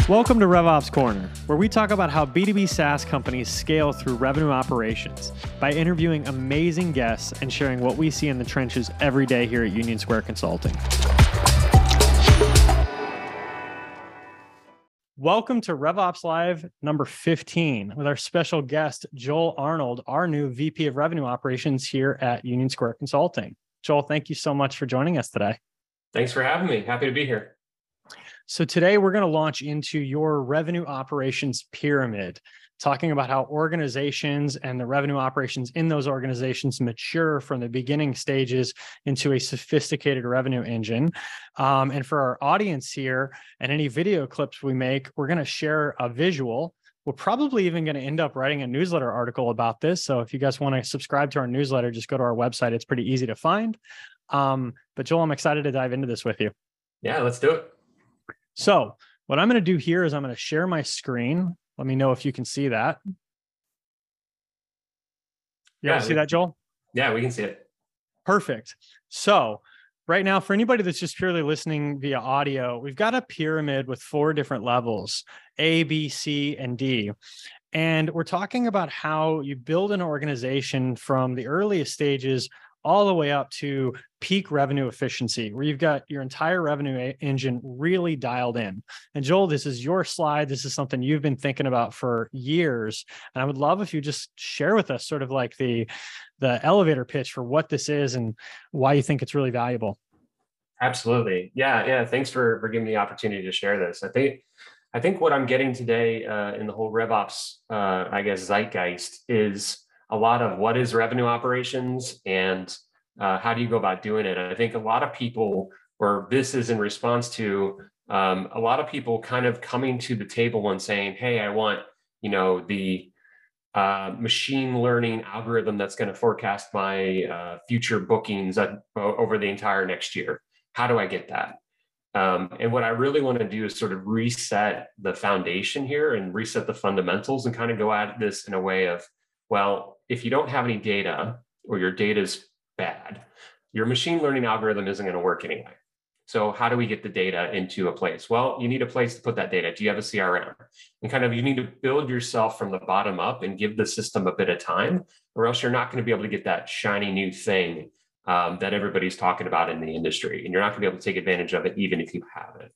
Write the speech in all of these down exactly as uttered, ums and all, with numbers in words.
Welcome to RevOps Corner, where we talk about how B two B SaaS companies scale through revenue operations by interviewing amazing guests and sharing what we see in the trenches every day here at Union Square Consulting. Welcome to RevOps Live number fifteen with our special guest, Joel Arnold, our new V P of Revenue Operations here at Union Square Consulting. Joel, thank you so much for joining us today. Thanks for having me. Happy to be here. So today we're going to launch into your revenue operations pyramid, talking about how organizations and the revenue operations in those organizations mature from the beginning stages into a sophisticated revenue engine. Um, and for our audience here and any video clips we make, we're going to share a visual. We're probably even going to end up writing a newsletter article about this. So if you guys want to subscribe to our newsletter, just go to our website. It's pretty easy to find. Um, but Joel, I'm excited to dive into this with you. Yeah, let's do it. So what I'm going to do here is I'm going to share my screen. Let me know if you can see that. You yeah, able to see that, Joel? Yeah, we can see it. Perfect. So right now, for anybody that's just purely listening via audio, we've got a pyramid with four different levels, A, B, C, and D. And we're talking about how you build an organization from the earliest stages all the way up to peak revenue efficiency, where you've got your entire revenue engine really dialed in. And Joel, this is your slide. This is something you've been thinking about for years. And I would love if you just share with us sort of like the, the elevator pitch for what this is and why you think it's really valuable. Absolutely. Yeah. Yeah. Thanks for, for giving me the opportunity to share this. I think, I think what I'm getting today uh, in the whole RevOps, uh, I guess, zeitgeist is a lot of what is revenue operations and uh, how do you go about doing it? And I think a lot of people, or this is in response to um, a lot of people kind of coming to the table and saying, hey, I want, you know, the uh, machine learning algorithm that's going to forecast my uh, future bookings uh, over the entire next year. How do I get that? Um, and what I really want to do is sort of reset the foundation here and reset the fundamentals and kind of go at this in a way of, well, if you don't have any data or your data is bad, your machine learning algorithm isn't going to work anyway. So how do we get the data into a place? Well, you need a place to put that data. Do you have a C R M? And kind of you need to build yourself from the bottom up and give the system a bit of time, or else you're not going to be able to get that shiny new thing um, that everybody's talking about in the industry. And you're not going to be able to take advantage of it even if you have it.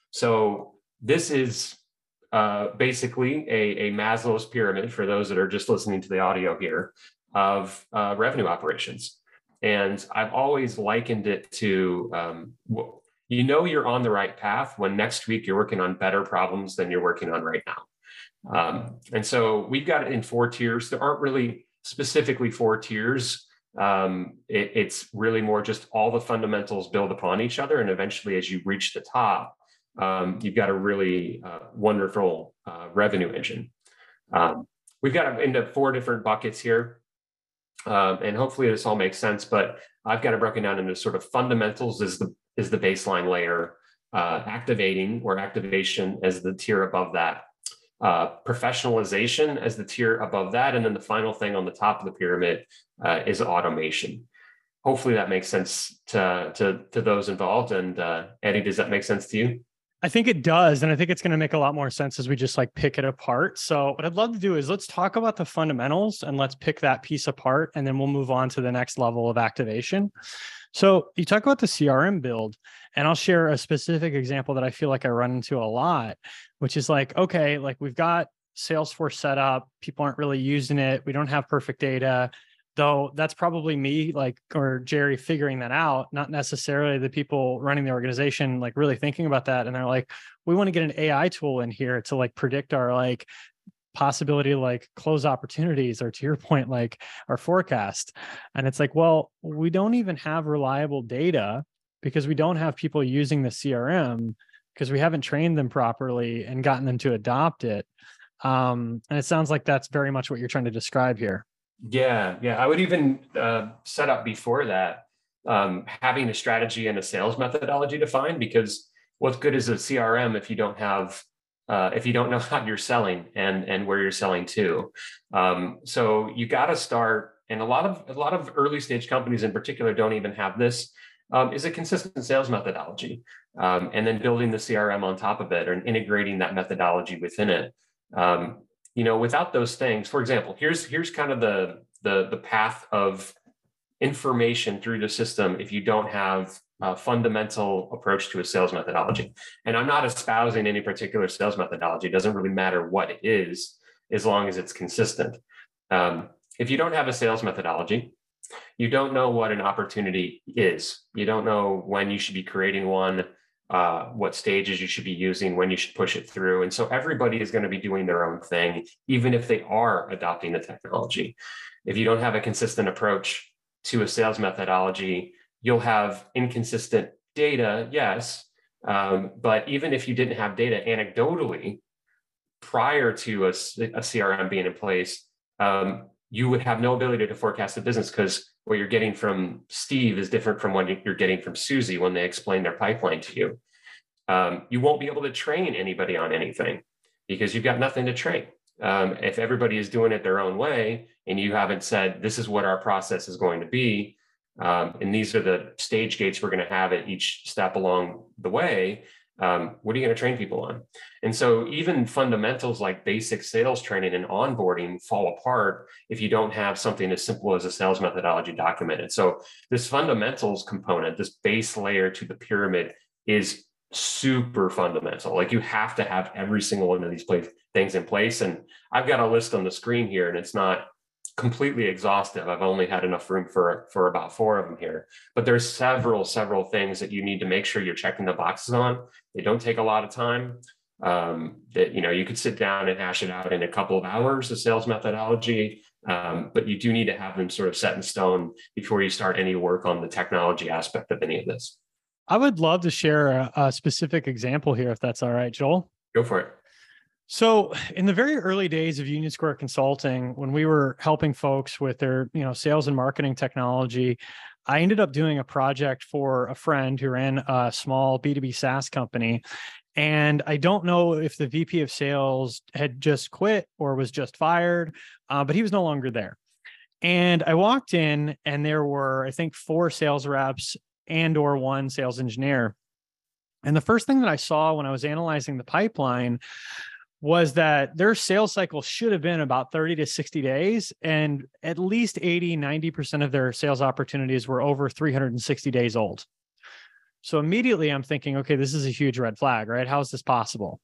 So this is Uh, basically a, a Maslow's pyramid for those that are just listening to the audio here of uh, revenue operations. And I've always likened it to, um, you know, you're on the right path when next week you're working on better problems than you're working on right now. Um, and so we've got it in four tiers. There aren't really specifically four tiers. Um, it, it's really more just all the fundamentals build upon each other. And eventually, as you reach the top, Um, you've got a really uh, wonderful uh, revenue engine. Um, we've got it into four different buckets here, um, and hopefully this all makes sense. But I've got it broken down into sort of fundamentals is the is the baseline layer, uh, activating or activation as the tier above that, uh, professionalization as the tier above that, and then the final thing on the top of the pyramid uh, is automation. Hopefully that makes sense to to to those involved. And uh, Eddie, does that make sense to you? I think it does. And I think it's going to make a lot more sense as we just like pick it apart. So what I'd love to do is let's talk about the fundamentals and let's pick that piece apart. And then we'll move on to the next level of activation. So you talk about the C R M build, and I'll share a specific example that I feel like I run into a lot, which is like, okay, like we've got Salesforce set up. People aren't really using it. We don't have perfect data. Though that's probably me, like, or Jerry figuring that out, not necessarily the people running the organization, like really thinking about that. And they're like, we want to get an A I tool in here to like predict our like possibility, to, like close opportunities, or to your point, like our forecast. And it's like, well, we don't even have reliable data because we don't have people using the C R M because we haven't trained them properly and gotten them to adopt it. Um, and it sounds like that's very much what you're trying to describe here. Yeah, yeah. I would even uh, set up before that, um, having a strategy and a sales methodology defined, because what's good is a C R M if you don't have, uh, if you don't know how you're selling and and where you're selling to. Um, so you got to start, and a lot of a lot of early stage companies in particular don't even have this. Um, is a consistent sales methodology. um, and then building the C R M on top of it and integrating that methodology within it. Um, you know, without those things, for example, here's here's kind of the the the path of information through the system if you don't have a fundamental approach to a sales methodology. And I'm not espousing any particular sales methodology. It doesn't really matter what it is, as long as it's consistent. Um, if you don't have a sales methodology, you don't know what an opportunity is. You don't know when you should be creating one, uh, what stages you should be using, when you should push it through. And so everybody is going to be doing their own thing, even if they are adopting the technology. If you don't have a consistent approach to a sales methodology, you'll have inconsistent data, yes. Um, but even if you didn't have data anecdotally prior to a, a C R M being in place, um, you would have no ability to forecast the business, because what you're getting from Steve is different from what you're getting from Susie when they explain their pipeline to you. Um, you won't be able to train anybody on anything because you've got nothing to train. Um, if everybody is doing it their own way and you haven't said, this is what our process is going to be, um, and these are the stage gates we're going to have at each step along the way, um, what are you going to train people on? And so even fundamentals like basic sales training and onboarding fall apart if you don't have something as simple as a sales methodology documented. So this fundamentals component, this base layer to the pyramid, is super fundamental. Like, you have to have every single one of these place, things in place. And I've got a list on the screen here, and it's not completely exhaustive. I've only had enough room for, for about four of them here, but there's several, several things that you need to make sure you're checking the boxes on. They don't take a lot of time. Um, that, you know, you could sit down and hash it out in a couple of hours, the sales methodology, um, but you do need to have them sort of set in stone before you start any work on the technology aspect of any of this. I would love to share a, a specific example here, if that's all right, Joel. Go for it. So in the very early days of Union Square Consulting, when we were helping folks with their, you know, sales and marketing technology, I ended up doing a project for a friend who ran a small B two B SaaS company. And I don't know if the V P of sales had just quit or was just fired, uh, but he was no longer there. And I walked in and there were, I think, four sales reps and or one sales engineer. And the first thing that I saw when I was analyzing the pipeline was that their sales cycle should have been about thirty to sixty days. And at least eighty, ninety percent of their sales opportunities were over three hundred sixty days old. So immediately I'm thinking, okay, this is a huge red flag, right? How is this possible?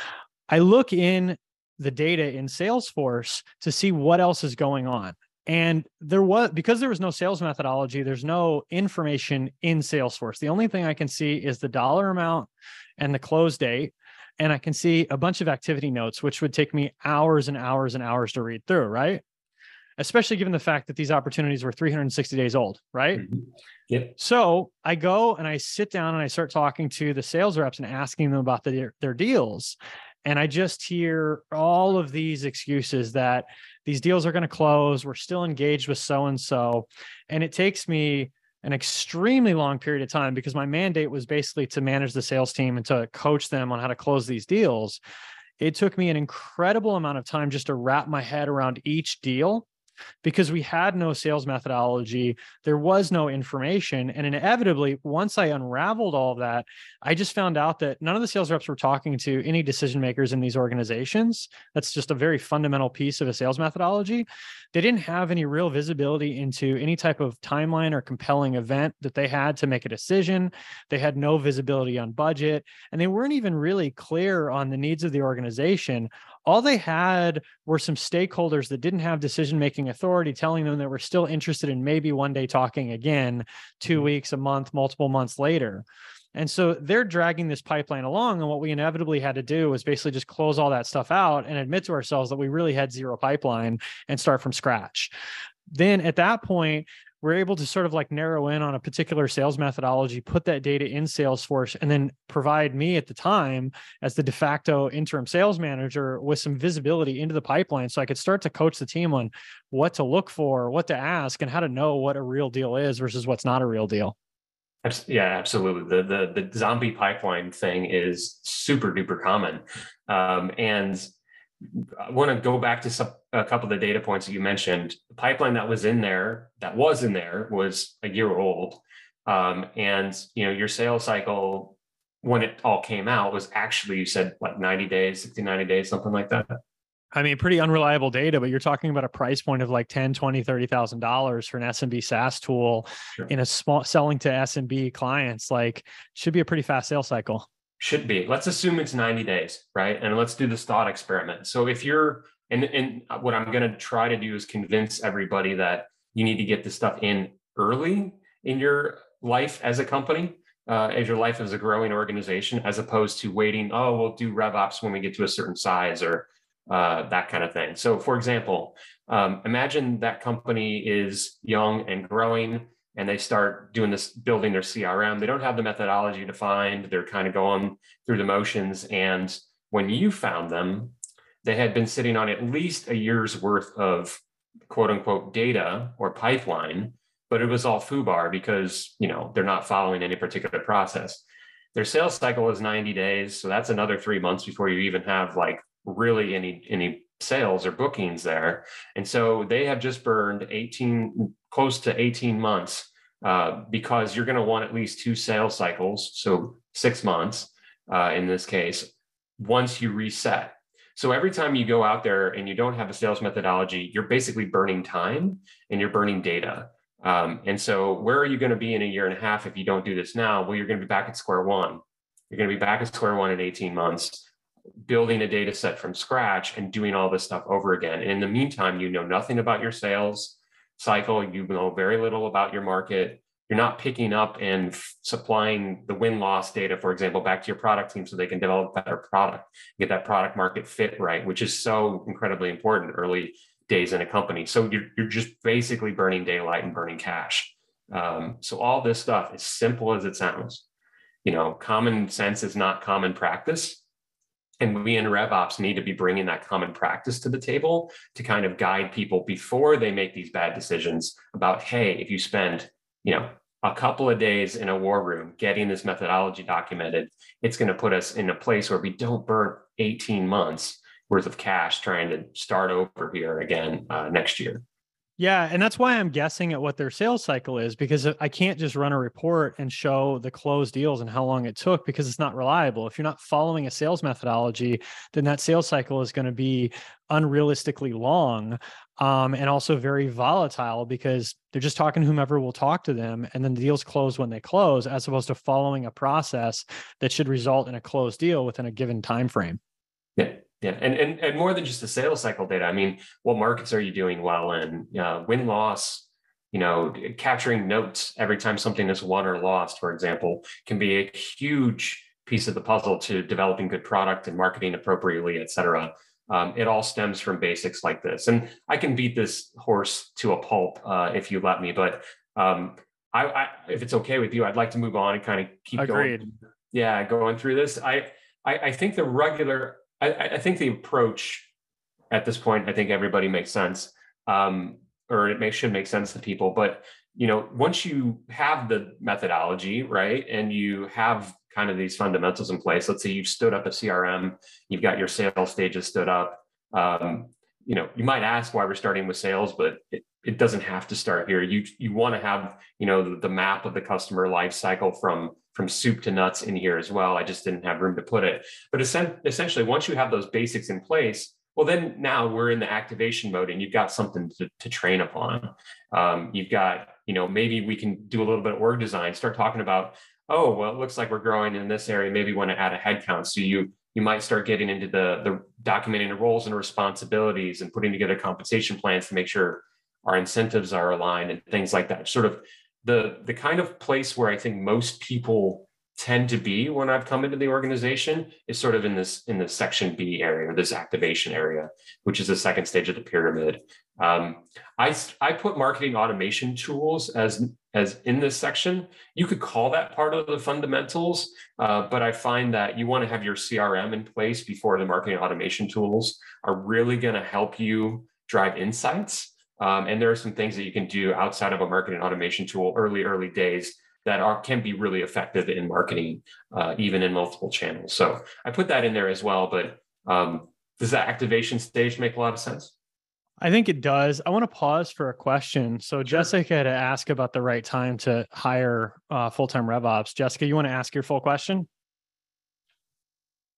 I look in the data in Salesforce to see what else is going on. And there was, because there was no sales methodology, there's no information in Salesforce. The only thing I can see is the dollar amount and the close date. And I can see a bunch of activity notes, which would take me hours and hours and hours to read through, right? Especially given the fact that these opportunities were three hundred sixty days old, right? Mm-hmm. Yep. So I go and I sit down and I start talking to the sales reps and asking them about the, their deals. And I just hear all of these excuses that these deals are going to close. We're still engaged with so-and-so. And it takes me an extremely long period of time, because my mandate was basically to manage the sales team and to coach them on how to close these deals. It took me an incredible amount of time just to wrap my head around each deal, because we had no sales methodology. There was no information. And inevitably, once I unraveled all of that, I just found out that none of the sales reps were talking to any decision makers in these organizations. That's just a very fundamental piece of a sales methodology. They didn't have any real visibility into any type of timeline or compelling event that they had to make a decision. They had no visibility on budget, and they weren't even really clear on the needs of the organization. All they had were some stakeholders that didn't have decision-making authority telling them that we're still interested in maybe one day talking again, two weeks, a month, multiple months later. And so they're dragging this pipeline along. And what we inevitably had to do was basically just close all that stuff out and admit to ourselves that we really had zero pipeline and start from scratch. Then at that point, we're able to sort of like narrow in on a particular sales methodology, put that data in Salesforce, and then provide me at the time as the de facto interim sales manager with some visibility into the pipeline, so I could start to coach the team on what to look for, what to ask, and how to know what a real deal is versus what's not a real deal. Yeah, absolutely. The the the zombie pipeline thing is super duper common, um, and I want to go back to some, a couple of the data points that you mentioned. The pipeline that was in there, that was in there, was a year old, um, and you know your sales cycle when it all came out was actually, you said like ninety days, sixty, ninety days, something like that. I mean, pretty unreliable data, but you're talking about a price point of like ten, twenty, thirty thousand dollars for an S M B SaaS tool Sure. in a small selling to S M B clients. Like, should be a pretty fast sales cycle. Should be. Let's assume it's ninety days, right? And let's do this thought experiment. So if you're, and, and what I'm going to try to do is convince everybody that you need to get this stuff in early in your life as a company, uh, as your life as a growing organization, as opposed to waiting, oh, we'll do RevOps when we get to a certain size or uh, that kind of thing. So for example, um, imagine that company is young and growing, and they start doing this, building their C R M. They don't have the methodology defined. They're kind of going through the motions. And when you found them, they had been sitting on at least a year's worth of quote unquote data or pipeline, but it was all FUBAR because, you know, they're not following any particular process. Their sales cycle is ninety days. So that's another three months before you even have like really any, any sales or bookings there. And so they have just burned eighteen, close to eighteen months uh, because you're going to want at least two sales cycles. So six months uh, in this case, once you reset. So every time you go out there and you don't have a sales methodology, you're basically burning time and you're burning data. Um, and so where are you going to be in a year and a half if you don't do this now? Well, you're going to be back at square one. You're going to be back at square one in eighteen months, building a data set from scratch and doing all this stuff over again. And in the meantime, you know nothing about your sales cycle. You know very little about your market. You're not picking up and f- supplying the win-loss data, for example, back to your product team so they can develop better product, get that product market fit right, which is so incredibly important early days in a company. So you're, you're just basically burning daylight and burning cash. Um, so all this stuff, as simple as it sounds, you know, common sense is not common practice. And we in RevOps need to be bringing that common practice to the table to kind of guide people before they make these bad decisions about, hey, if you spend, you know, a couple of days in a war room getting this methodology documented, it's going to put us in a place where we don't burn eighteen months worth of cash trying to start over here again uh, next year. Yeah. And that's why I'm guessing at what their sales cycle is, because I can't just run a report and show the closed deals and how long it took, because it's not reliable. If you're not following a sales methodology, then that sales cycle is going to be unrealistically long um, and also very volatile, because they're just talking to whomever will talk to them. And then the deals close when they close, as opposed to following a process that should result in a closed deal within a given time frame. Yeah. Yeah, and, and and more than just the sales cycle data. I mean, what markets are you doing well in? Uh, win loss, you know, capturing notes every time something is won or lost, for example, can be a huge piece of the puzzle to developing good product and marketing appropriately, et cetera. Um, it all stems from basics like this. And I can beat this horse to a pulp uh, if you let me, but um, I, I, if it's okay with you, I'd like to move on and kind of keep Agreed. going. Yeah, going through this. I, I, I think the regular. I, I think the approach at this point, I think everybody makes sense, um, or it may, should make sense to people. But, you know, once you have the methodology, right, and you have kind of these fundamentals in place, let's say you've stood up a C R M, you've got your sales stages stood up. Um, you know, you might ask why we're starting with sales, but it, it doesn't have to start here. You you want to have, you know, the, the map of the customer life cycle from from soup to nuts in here as well. I just didn't have room to put it. But essentially, once you have those basics in place, well, then now we're in the activation mode and you've got something to, to train upon. Um, you've got, you know, maybe we can do a little bit of org design, start talking about, oh, well, it looks like we're growing in this area. Maybe we want to add a headcount. So you you might start getting into the, the documenting the roles and responsibilities and putting together compensation plans to make sure our incentives are aligned and things like that. Sort of the, the kind of place where I think most people tend to be when I've come into the organization is sort of in this, in the section B area, or this activation area, which is the second stage of the pyramid. Um, I, I put marketing automation tools as, as in this section. You could call that part of the fundamentals, uh, but I find that you want to have your C R M in place before the marketing automation tools are really going to help you drive insights. Um, and there are some things that you can do outside of a marketing automation tool early, early days that are can be really effective in marketing, uh, even in multiple channels. So I put that in there as well. But um, does that activation stage make a lot of sense? I think it does. I want to pause for a question. So sure. Jessica had asked about the right time to hire uh, full-time RevOps. Jessica, you want to ask your full question?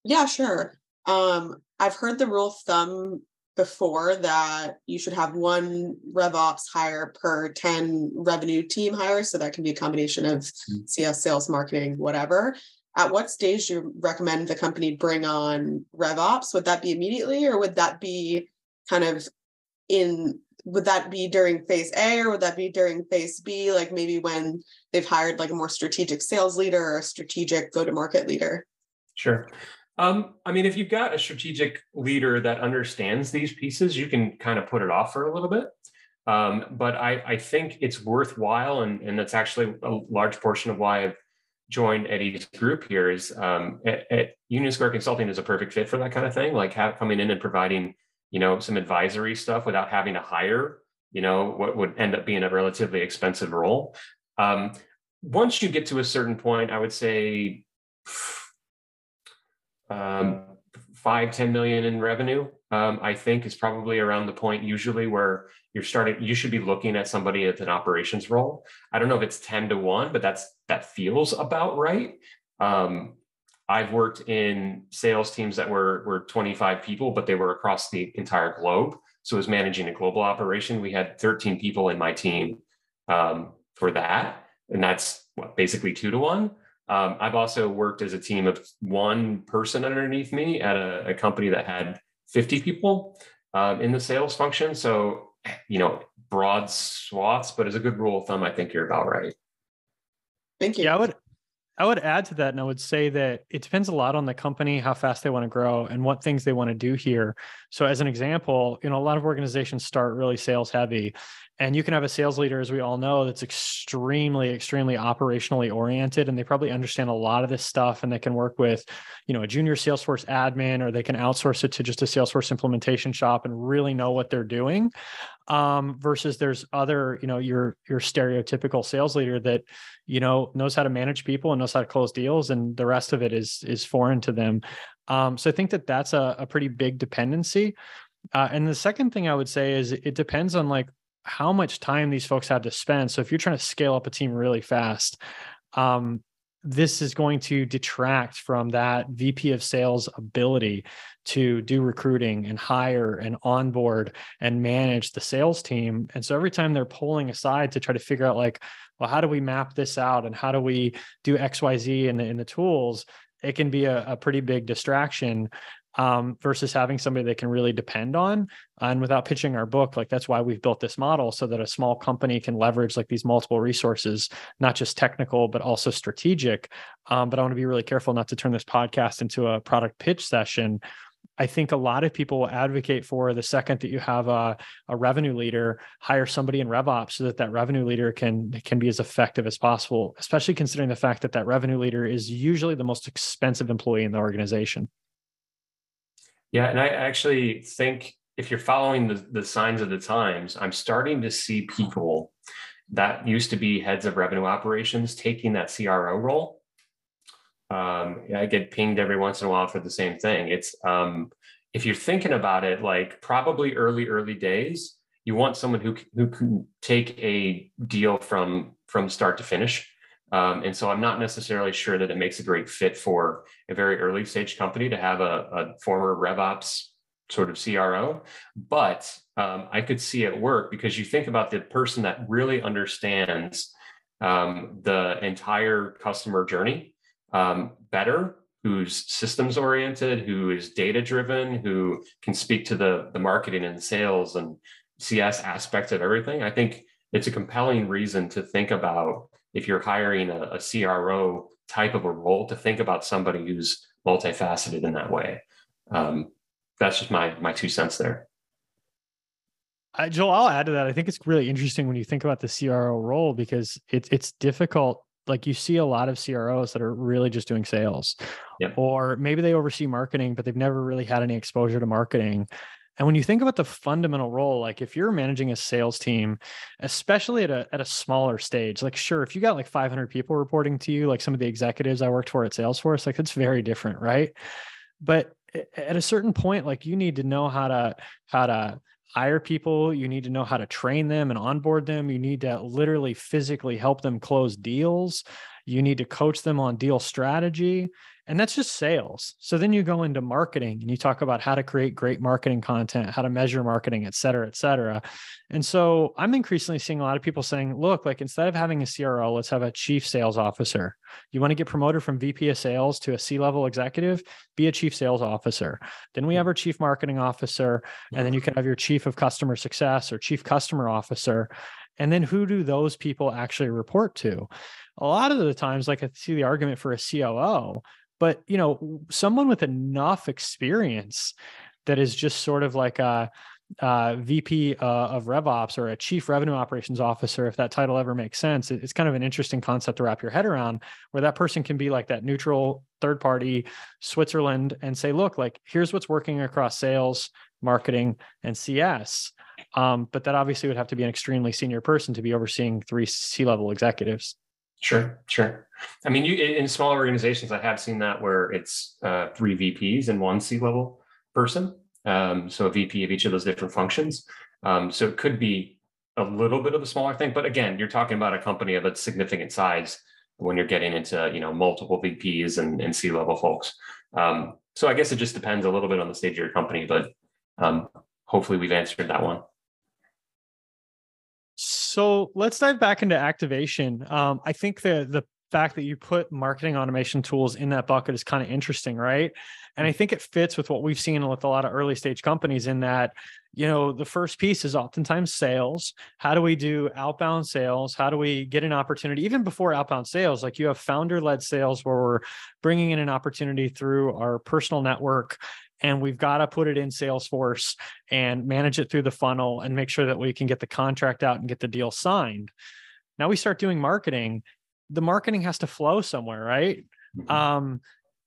Yeah, sure. Um, I've heard the rule of thumb before that you should have one RevOps hire per ten revenue team hires. So that can be a combination of Mm. C S, sales, marketing, whatever. At what stage do you recommend the company bring on RevOps? Would that be immediately, or would that be kind of in, would that be during phase A, or would that be during phase B? Like maybe when they've hired like a more strategic sales leader or a strategic go-to-market leader? Sure. Um, I mean, if you've got a strategic leader that understands these pieces, you can kind of put it off for a little bit. Um, but I, I think it's worthwhile, and, and that's actually a large portion of why I've joined Eddie's group here. Is um, at, at Union Square Consulting is a perfect fit for that kind of thing, like have, coming in and providing, you know, some advisory stuff without having to hire, you know, what would end up being a relatively expensive role. Um, once you get to a certain point, I would say um, five, ten million in revenue, um, I think is probably around the point usually where you're starting, you should be looking at somebody at an operations role. I don't know if it's ten to one, but that's, that feels about right. Um, I've worked in sales teams that were, were twenty-five people, but they were across the entire globe. So it was managing a global operation. We had thirteen people in my team um, for that. And that's what, basically two to one. Um, I've also worked as a team of one person underneath me at a, a company that had fifty people um, in the sales function. So, you know, broad swaths, but as a good rule of thumb, I think you're about right. Thank you. Yeah, I would I would add to that, and I would say that it depends a lot on the company, how fast they want to grow, and what things they want to do here. So as an example, you know, a lot of organizations start really sales heavy, and you can have a sales leader, as we all know, that's extremely, extremely operationally oriented, and they probably understand a lot of this stuff, and they can work with, you know, a junior Salesforce admin, or they can outsource it to just a Salesforce implementation shop and really know what they're doing. Um, versus there's other, you know, your your stereotypical sales leader that, you know, knows how to manage people and knows how to close deals, and the rest of it is is foreign to them. Um, so I think that that's a, a pretty big dependency. Uh, and the second thing I would say is it depends on like how much time these folks have to spend. So if you're trying to scale up a team really fast, um, this is going to detract from that V P of sales ability to do recruiting and hire and onboard and manage the sales team. And so every time they're pulling aside to try to figure out like, well, how do we map this out and how do we do X, Y, Z in the, in the tools, it can be a, a pretty big distraction um, versus having somebody they can really depend on. And without pitching our book, like that's why we've built this model so that a small company can leverage like these multiple resources, not just technical, but also strategic. Um, but I want to be really careful not to turn this podcast into a product pitch session. I think a lot of people will advocate for the second that you have a, a revenue leader, hire somebody in RevOps so that that revenue leader can, can be as effective as possible, especially considering the fact that that revenue leader is usually the most expensive employee in the organization. Yeah, and I actually think if you're following the, the signs of the times, I'm starting to see people that used to be heads of revenue operations taking that C R O role. Um, I get pinged every once in a while for the same thing. It's um, if you're thinking about it, like probably early, early days, you want someone who who can take a deal from from start to finish. Um, and so I'm not necessarily sure that it makes a great fit for a very early stage company to have a, a former RevOps sort of C R O. But um, I could see it work because you think about the person that really understands um, the entire customer journey um, better, who's systems oriented, who is data driven, who can speak to the, the marketing and sales and C S aspects of everything. I think it's a compelling reason to think about, if you're hiring a, a C R O type of a role, to think about somebody who's multifaceted in that way. Um, that's just my my two cents there. Uh, Joel, I'll add to that. I think it's really interesting when you think about the C R O role because it's it's difficult. Like you see a lot of C R Os that are really just doing sales, Yep. Or maybe they oversee marketing, but they've never really had any exposure to marketing. And when you think about the fundamental role, like if you're managing a sales team, especially at a at a smaller stage, like sure, if you got like five hundred people reporting to you, like some of the executives I worked for at Salesforce, like it's very different, right? But at a certain point, like you need to know how to how to hire people, you need to know how to train them and onboard them. You need to literally physically help them close deals. You need to coach them on deal strategy. And that's just sales. So then you go into marketing and you talk about how to create great marketing content, how to measure marketing, et cetera, et cetera. And so I'm increasingly seeing a lot of people saying, look, like instead of having a C R O, let's have a chief sales officer. You want to get promoted from V P of sales to a C-level executive, be a chief sales officer. Then we have our chief marketing officer, and then you can have your chief of customer success or chief customer officer. And then who do those people actually report to? A lot of the times, like I see the argument for a C O O, but, you know, someone with enough experience that is just sort of like a, a V P uh, of RevOps or a chief revenue operations officer, if that title ever makes sense, it's kind of an interesting concept to wrap your head around, where that person can be like that neutral third party Switzerland and say, look, like, here's what's working across sales, marketing, and C S. Um, but that obviously would have to be an extremely senior person to be overseeing three C-level executives. Sure, sure. I mean, you in smaller organizations, I have seen that where it's uh, three V Ps and one C-level person. Um, so a V P of each of those different functions. Um, so it could be a little bit of a smaller thing, but again, you're talking about a company of a significant size when you're getting into, you know, multiple V Ps and, and C-level folks. Um, so I guess it just depends a little bit on the stage of your company, but um, hopefully we've answered that one. So let's dive back into activation. Um, I think the the fact that you put marketing automation tools in that bucket is kind of interesting, right? And I think it fits with what we've seen with a lot of early stage companies in that, you know, the first piece is oftentimes sales. How do we do outbound sales? How do we get an opportunity? Even before outbound sales, like you have founder-led sales where we're bringing in an opportunity through our personal network, and we've got to put it in Salesforce and manage it through the funnel and make sure that we can get the contract out and get the deal signed. Now we start doing marketing. The marketing has to flow somewhere, right? Mm-hmm. Um,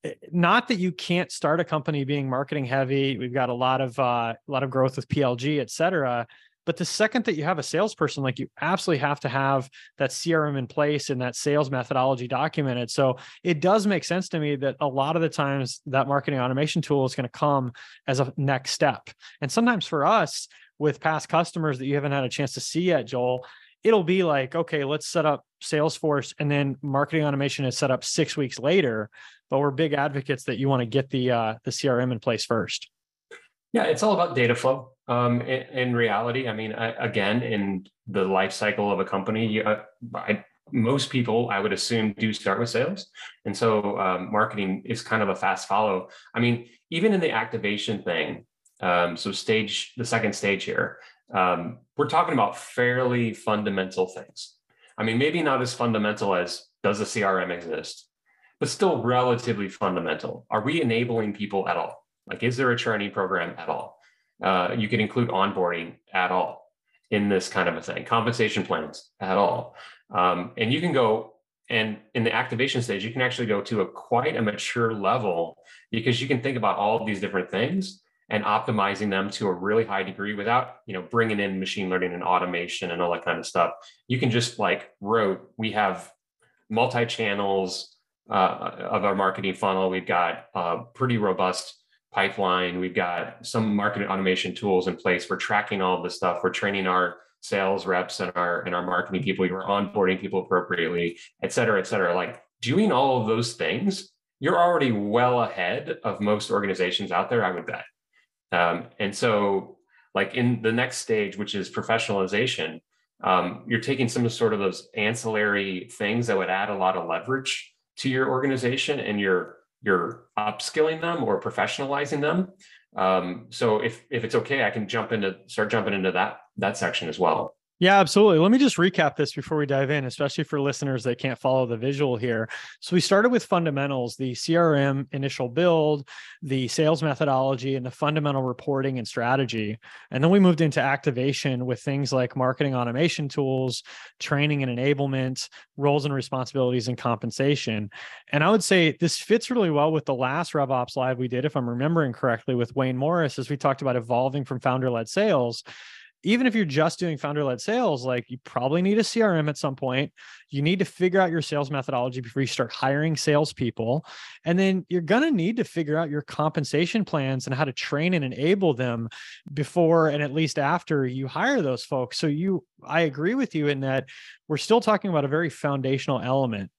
not that you can't start a company being marketing heavy. We've got a lot of uh, a lot of growth with P L G, et cetera. But the second that you have a salesperson, like you absolutely have to have that C R M in place and that sales methodology documented. So it does make sense to me that a lot of the times that marketing automation tool is going to come as a next step. And sometimes for us with past customers that you haven't had a chance to see yet, Joel, it'll be like, okay, let's set up Salesforce, and then marketing automation is set up six weeks later. But we're big advocates that you want to get the uh, the C R M in place first. Yeah, it's all about data flow. Um, in, in reality, I mean, I, again, in the life cycle of a company, you, uh, I, most people, I would assume, do start with sales. And so um, marketing is kind of a fast follow. I mean, even in the activation thing, um, so stage, the second stage here, um, we're talking about fairly fundamental things. I mean, maybe not as fundamental as does a C R M exist, but still relatively fundamental. Are we enabling people at all? Like, is there a training program at all? Uh, you can include onboarding at all in this kind of a thing, compensation plans at all. Um, and you can go, and in the activation stage, you can actually go to a quite a mature level, because you can think about all of these different things and optimizing them to a really high degree without, you know, bringing in machine learning and automation and all that kind of stuff. You can just like rote, we have multi-channels uh, of our marketing funnel. We've got a pretty robust pipeline. We've got some marketing automation tools in place. We're tracking all of this stuff. We're training our sales reps and our and our marketing people. We're onboarding people appropriately, et cetera, et cetera. Like doing all of those things, you're already well ahead of most organizations out there, I would bet. Um, and so like in the next stage, which is professionalization, um, you're taking some sort of those ancillary things that would add a lot of leverage to your organization, and you're you're upskilling them or professionalizing them. Um, so if if it's okay, I can jump into start jumping into that that section as well. Yeah, absolutely. Let me just recap this before we dive in, especially for listeners that can't follow the visual here. So we started with fundamentals, the C R M initial build, the sales methodology, and the fundamental reporting and strategy. And then we moved into activation with things like marketing automation tools, training and enablement, roles and responsibilities, and compensation. And I would say this fits really well with the last RevOps Live we did, if I'm remembering correctly, with Wayne Morris, as we talked about evolving from founder-led sales. Even if you're just doing founder-led sales, like you probably need a C R M at some point. You need to figure out your sales methodology before you start hiring salespeople. And then you're going to need to figure out your compensation plans and how to train and enable them before and at least after you hire those folks. So you, I agree with you in that we're still talking about a very foundational element.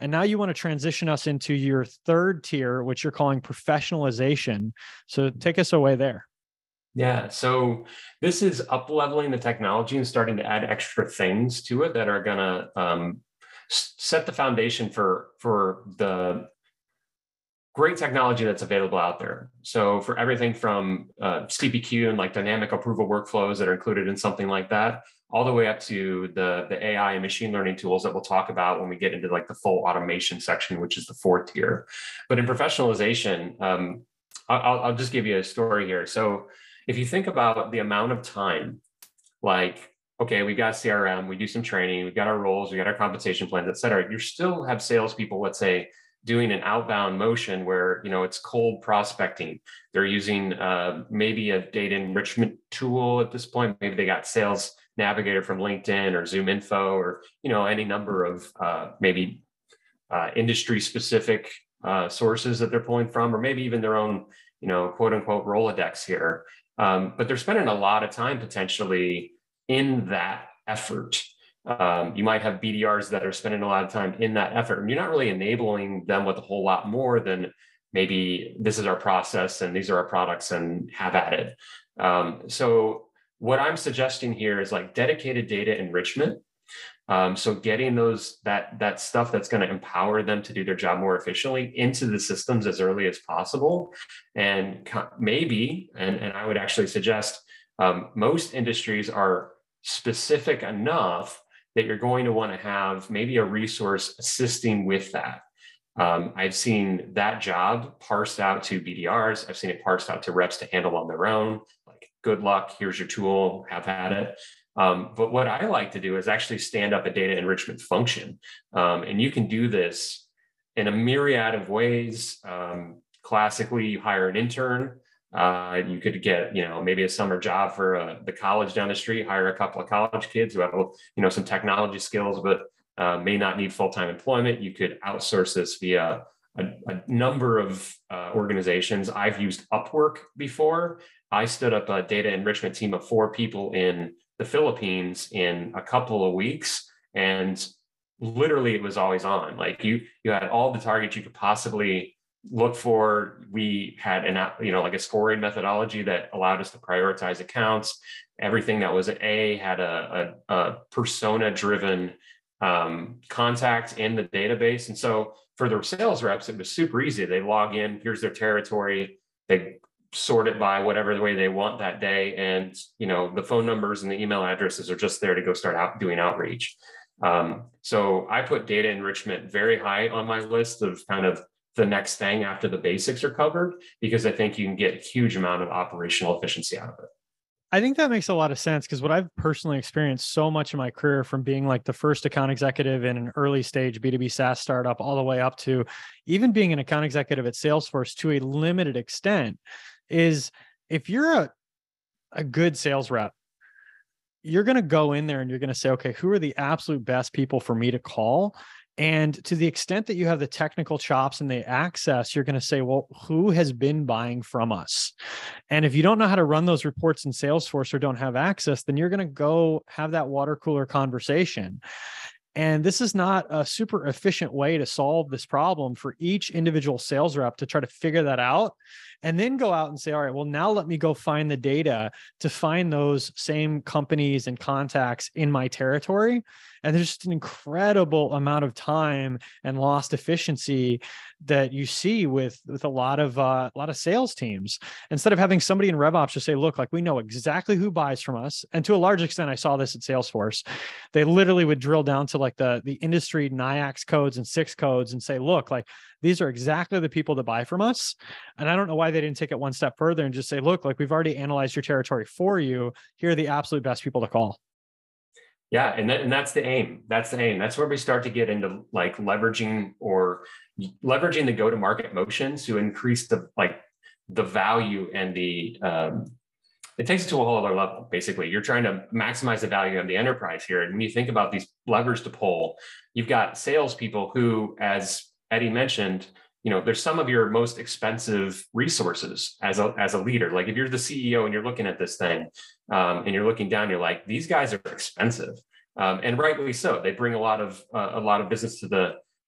And now you want to transition us into your third tier, which you're calling professionalization. So take us away there. Yeah, so this is up leveling the technology and starting to add extra things to it that are going to um, set the foundation for for the great technology that's available out there. So for everything from uh, C P Q and like dynamic approval workflows that are included in something like that, all the way up to the, the A I and machine learning tools that we'll talk about when we get into like the full automation section, which is the fourth tier. But in professionalization, um, I'll, I'll just give you a story here. So if you think about the amount of time, like, okay, we got C R M, we do some training, we got our roles, we got our compensation plans, et cetera. You still have salespeople, let's say, doing an outbound motion where, you know, it's cold prospecting. They're using uh, maybe a data enrichment tool at this point. Maybe they got Sales Navigator from LinkedIn or Zoom Info or, you know, any number of uh, maybe uh, industry specific uh, sources that they're pulling from, or maybe even their own, you know, quote unquote Rolodex here. Um, but they're spending a lot of time potentially in that effort. Um, you might have B D Rs that are spending a lot of time in that effort, and you're not really enabling them with a whole lot more than maybe this is our process and these are our products and have at it. Um, so what I'm suggesting here is like dedicated data enrichment. Um, so getting those that that stuff that's going to empower them to do their job more efficiently into the systems as early as possible, and maybe, and, and I would actually suggest um, most industries are specific enough that you're going to want to have maybe a resource assisting with that. Um, I've seen that job parsed out to B D Rs. I've seen it parsed out to reps to handle on their own. Like, good luck, here's your tool, have at it. Um, but what I like to do is actually stand up a data enrichment function. Um, and you can do this in a myriad of ways. Um, classically, you hire an intern. Uh, you could get, you know, maybe a summer job for uh, the college down the street, hire a couple of college kids who have, you know, some technology skills, but uh, may not need full-time employment. You could outsource this via a, a number of uh, organizations. I've used Upwork before. I stood up a data enrichment team of four people in the Philippines in a couple of weeks, and literally it was always on. Like you, you had all the targets you could possibly look for. We had an, you know, like a scoring methodology that allowed us to prioritize accounts. Everything that was an A had a, a, a persona driven um, contact in the database. And so for the sales reps, it was super easy. They log in, here's their territory. They sort it by whatever the way they want that day. And, you know, the phone numbers and the email addresses are just there to go start out doing outreach. Um, so I put data enrichment very high on my list of kind of the next thing after the basics are covered, because I think you can get a huge amount of operational efficiency out of it. I think that makes a lot of sense, because what I've personally experienced so much in my career, from being like the first account executive in an early stage B two B SaaS startup all the way up to even being an account executive at Salesforce to a limited extent, is if you're a, a good sales rep, you're going to go in there and you're going to say, okay, who are the absolute best people for me to call? And to the extent that you have the technical chops and the access, you're going to say, well, who has been buying from us? And if you don't know how to run those reports in Salesforce or don't have access, then you're going to go have that water cooler conversation. And this is not a super efficient way to solve this problem for each individual sales rep to try to figure that out and then go out and say, all right, well, now let me go find the data to find those same companies and contacts in my territory. And there's just an incredible amount of time and lost efficiency that you see with, with a lot of uh, a lot of sales teams. Instead of having somebody in RevOps just say, look, like we know exactly who buys from us. And to a large extent, I saw this at Salesforce. They literally would drill down to like the, the industry NIAX codes and SIX codes and say, look, like these are exactly the people that buy from us. And I don't know why they didn't take it one step further and just say, look, like we've already analyzed your territory for you. Here are the absolute best people to call. Yeah, and, that, and that's the aim. That's the aim. That's where we start to get into like leveraging or leveraging the go-to-market motions to increase the like the value and the um, it takes it to a whole other level. Basically, you're trying to maximize the value of the enterprise here. And when you think about these levers to pull, you've got salespeople who, as Eddie mentioned, you know, there's some of your most expensive resources as a as a leader. Like if you're the C E O and you're looking at this thing um, and you're looking down, you're like, these guys are expensive, um, and rightly so. They bring a lot of uh, a lot of business to the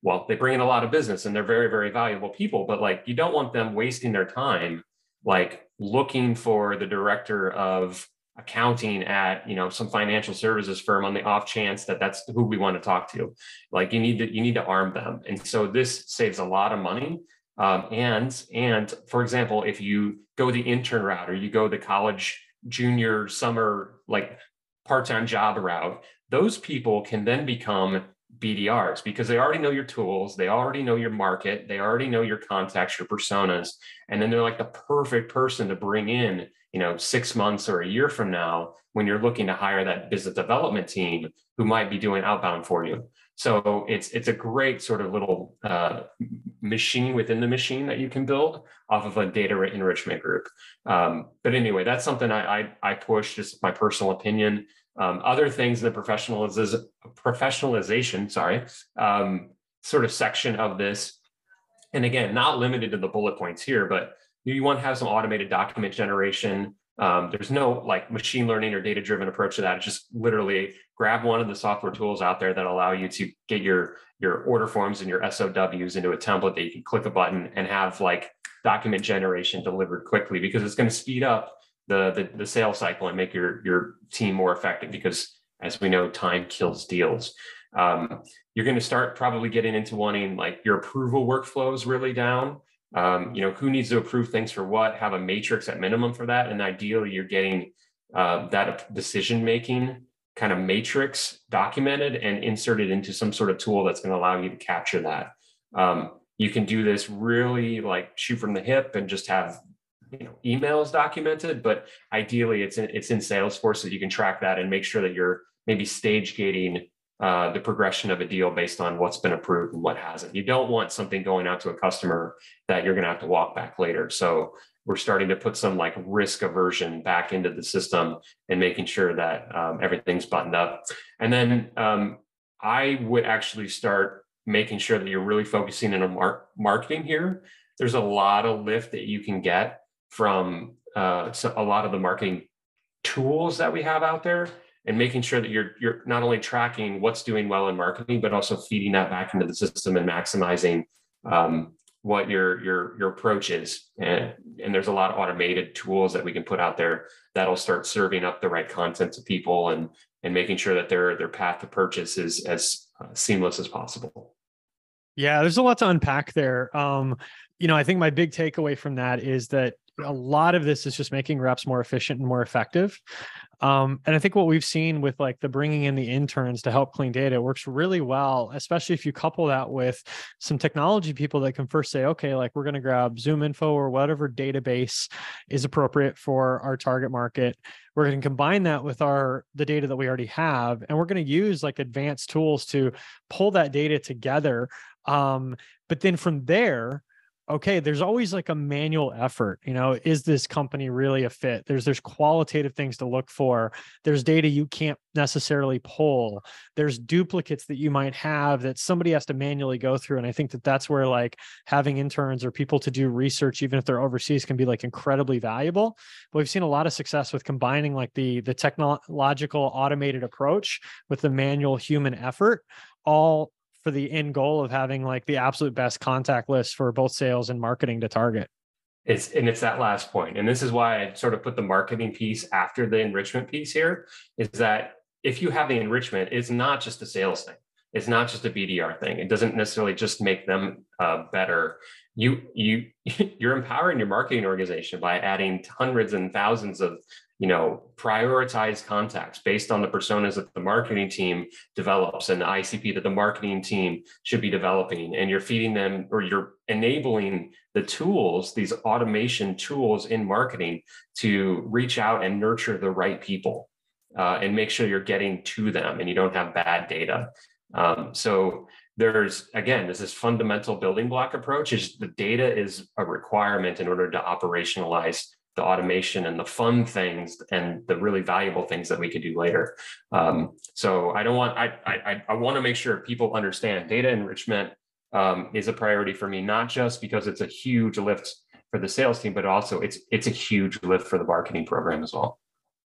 well, they bring in a lot of business and they're very, very valuable people, but like, you don't want them wasting their time, like looking for the director of accounting at, you know, some financial services firm on the off chance that that's who we want to talk to. Like you need to, you need to arm them. And so this saves a lot of money. Um, and, and for example, if you go the intern route or you go the college, junior, summer, like part-time job route, those people can then become B D Rs because they already know your tools, they already know your market, they already know your contacts, your personas, and then they're like the perfect person to bring in, you know, six months or a year from now when you're looking to hire that business development team who might be doing outbound for you. So it's it's a great sort of little uh, machine within the machine that you can build off of a data enrichment group. Um, but anyway, that's something I, I, I push, just my personal opinion. Um, other things in the professionaliz- professionalization, sorry, um, sort of section of this. And again, not limited to the bullet points here, but you want to have some automated document generation. Um, there's no like machine learning or data-driven approach to that. It's just literally grab one of the software tools out there that allow you to get your, your order forms and your S O Ws into a template that you can click a button and have like document generation delivered quickly, because it's going to speed up the, the, the sales cycle and make your, your team more effective, because as we know, time kills deals. Um, you're going to start probably getting into wanting like your approval workflows really down. Um, you know, who needs to approve things for what, have a matrix at minimum for that. And ideally you're getting uh, that decision-making kind of matrix documented and inserted into some sort of tool that's going to allow you to capture that. Um, you can do this really like shoot from the hip and just have, you know, emails documented, but ideally it's in, it's in Salesforce so that you can track that and make sure that you're maybe stage gating Uh, the progression of a deal based on what's been approved and what hasn't. You don't want something going out to a customer that you're going to have to walk back later. So we're starting to put some like risk aversion back into the system and making sure that um, everything's buttoned up. And then um, I would actually start making sure that you're really focusing on mar- marketing here. There's a lot of lift that you can get from uh, so a lot of the marketing tools that we have out there, and making sure that you're you're not only tracking what's doing well in marketing, but also feeding that back into the system and maximizing um, what your your your approach is. And, and there's a lot of automated tools that we can put out there that'll start serving up the right content to people and and making sure that their their path to purchase is as uh, seamless as possible. Yeah, there's a lot to unpack there. Um, you know, I think my big takeaway from that is that a lot of this is just making reps more efficient and more effective. Um, and I think what we've seen with like the bringing in the interns to help clean data works really well, especially if you couple that with some technology people that can first say, okay, like we're going to grab ZoomInfo or whatever database is appropriate for our target market. We're going to combine that with our the data that we already have, and we're going to use like advanced tools to pull that data together. Um, but then from there, okay, there's always like a manual effort. You know, is this company really a fit? There's there's qualitative things to look for. There's data you can't necessarily pull. There's duplicates that you might have that somebody has to manually go through. And I think that that's where like having interns or people to do research, even if they're overseas, can be like incredibly valuable. But we've seen a lot of success with combining like the the technological automated approach with the manual human effort, all for the end goal of having like the absolute best contact list for both sales and marketing to target. It's, and it's that last point. And this is why I sort of put the marketing piece after the enrichment piece here, is that if you have the enrichment, it's not just a sales thing. It's not just a B D R thing. It doesn't necessarily just make them uh, better. You, you, you're empowering your marketing organization by adding hundreds and thousands of, you know, prioritized contacts based on the personas that the marketing team develops and the I C P that the marketing team should be developing. And you're feeding them, or you're enabling the tools, these automation tools in marketing, to reach out and nurture the right people uh, and make sure you're getting to them and you don't have bad data. Um, so there's, again, this is fundamental building block approach. Is the data is a requirement in order to operationalize the automation and the fun things and the really valuable things that we could do later. Um, so I don't want, I, I, I want to make sure people understand data enrichment um, is a priority for me, not just because it's a huge lift for the sales team, but also it's, it's a huge lift for the marketing program as well.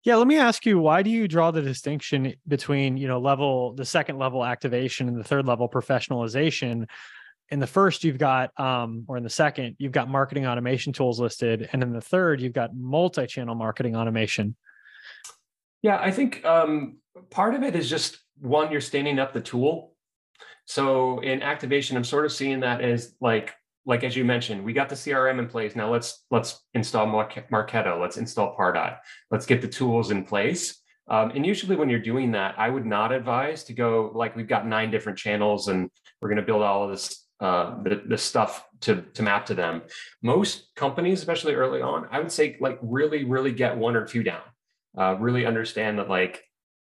Yeah, let me ask you, why do you draw the distinction between, you know, level, the second level activation and the third level professionalization? In the first, you've got, um, or in the second, you've got marketing automation tools listed. And in the third, you've got multi-channel marketing automation. Yeah, I think um, part of it is just one, you're standing up the tool. So in activation, I'm sort of seeing that as like, like as you mentioned, we got the C R M in place. Now let's let's install Marketo. Let's install Pardot. Let's get the tools in place. Um, and usually when you're doing that, I would not advise to go like we've got nine different channels and we're going to build all of this uh, the, the stuff to to map to them. Most companies, especially early on, I would say like really really get one or two down. Uh, really understand that like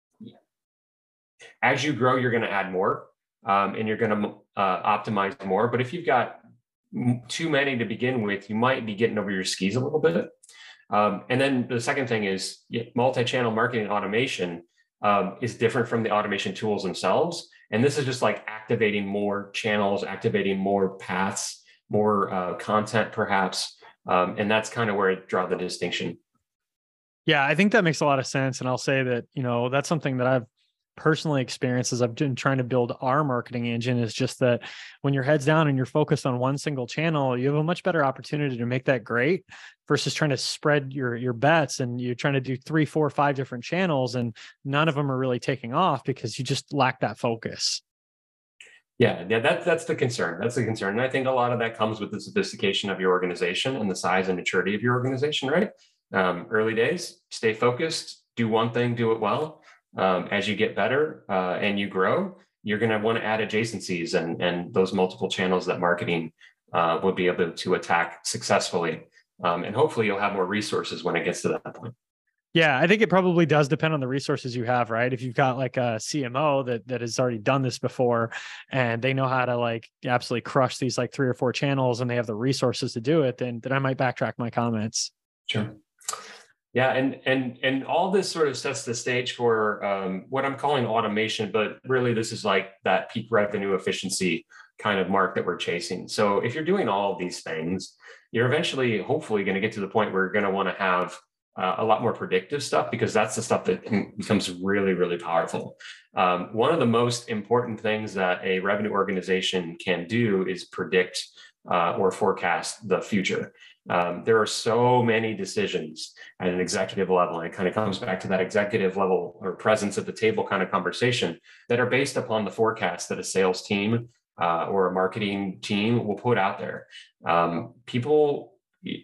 as you grow, you're going to add more um, and you're going to uh, optimize more. But if you've got too many to begin with, you might be getting over your skis a little bit. Um, and then the second thing is multi-channel marketing automation um, is different from the automation tools themselves. And this is just like activating more channels, activating more paths, more uh, content perhaps. Um, and that's kind of where I draw the distinction. Yeah, I think that makes a lot of sense. And I'll say that, you know, that's something that I've personally experienced as I've been trying to build our marketing engine, is just that when your head's down and you're focused on one single channel, you have a much better opportunity to make that great versus trying to spread your, your bets and you're trying to do three, four, five different channels and none of them are really taking off because you just lack that focus. Yeah, yeah, that, that's the concern. That's the concern. And I think a lot of that comes with the sophistication of your organization and the size and maturity of your organization, right? Um, early days, stay focused, do one thing, do it well. Um, as you get better uh, and you grow, you're going to want to add adjacencies and, and those multiple channels that marketing uh, will be able to attack successfully. Um, and hopefully you'll have more resources when it gets to that point. Yeah, I think it probably does depend on the resources you have, right? If you've got like a C M O that that has already done this before and they know how to like absolutely crush these like three or four channels and they have the resources to do it, then, then I might backtrack my comments. Sure. Yeah, and and and all this sort of sets the stage for um, what I'm calling automation, but really this is like that peak revenue efficiency kind of mark that we're chasing. So if you're doing all of these things, you're eventually, hopefully, going to get to the point where you're going to want to have uh, a lot more predictive stuff, because that's the stuff that can, becomes really, really powerful. Um, one of the most important things that a revenue organization can do is predict uh, or forecast the future. Um, there are so many decisions at an executive level, and it kind of comes back to that executive level or presence at the table kind of conversation, that are based upon the forecast that a sales team uh, or a marketing team will put out there. Um, people,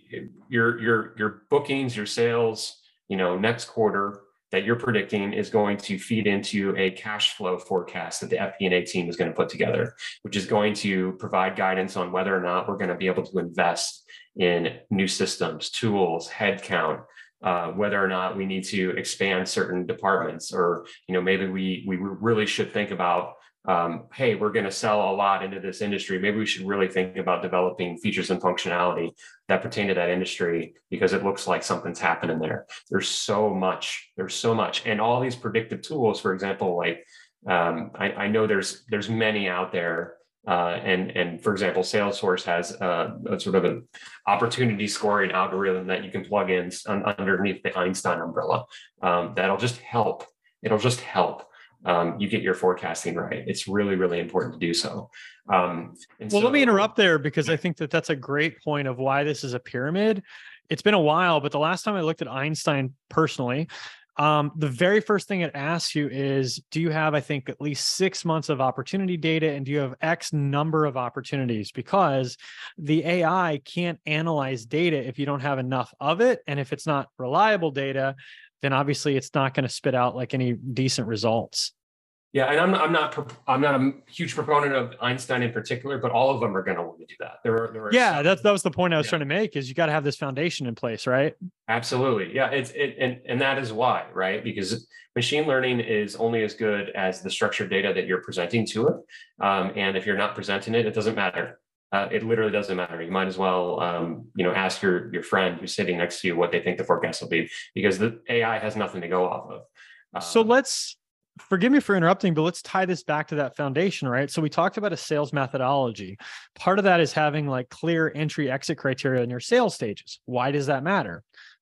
your your your bookings, your sales, you know, next quarter that you're predicting is going to feed into a cash flow forecast that the F P and A team is going to put together, which is going to provide guidance on whether or not we're going to be able to invest in new systems, tools, headcount, uh, whether or not we need to expand certain departments, or you know maybe we we really should think about, um, hey, we're going to sell a lot into this industry. Maybe we should really think about developing features and functionality that pertain to that industry because it looks like something's happening there. There's so much. There's so much, and all these predictive tools, for example, like um, I, I know there's there's many out there. Uh, and, and for example, Salesforce has uh, a sort of an opportunity scoring algorithm that you can plug in un- underneath the Einstein umbrella. Um, that'll just help. It'll just help um, you get your forecasting right. It's really, really important to do so. Um, well, so, let me interrupt there, because I think that that's a great point of why this is a pyramid. It's been a while, but the last time I looked at Einstein personally, Um, the very first thing it asks you is, do you have, I think, at least six months of opportunity data, and do you have X number of opportunities? Because the A I can't analyze data if you don't have enough of it. And if it's not reliable data, then obviously it's not going to spit out like any decent results. Yeah, and I'm not, I'm not I'm not a huge proponent of Einstein in particular, but all of them are going to want to do that. There are, there are yeah, some, that's that was the point I was yeah. trying to make, is you got to have this foundation in place, right? Absolutely, yeah. It's it and and that is why, right? Because machine learning is only as good as the structured data that you're presenting to it, um, and if you're not presenting it, it doesn't matter. Uh, it literally doesn't matter. You might as well, um, you know, ask your your friend who's sitting next to you what they think the forecast will be, because the A I has nothing to go off of. Um, so let's. Forgive me for interrupting, but let's tie this back to that foundation, right? So we talked about a sales methodology. Part of that is having like clear entry exit criteria in your sales stages. Why does that matter?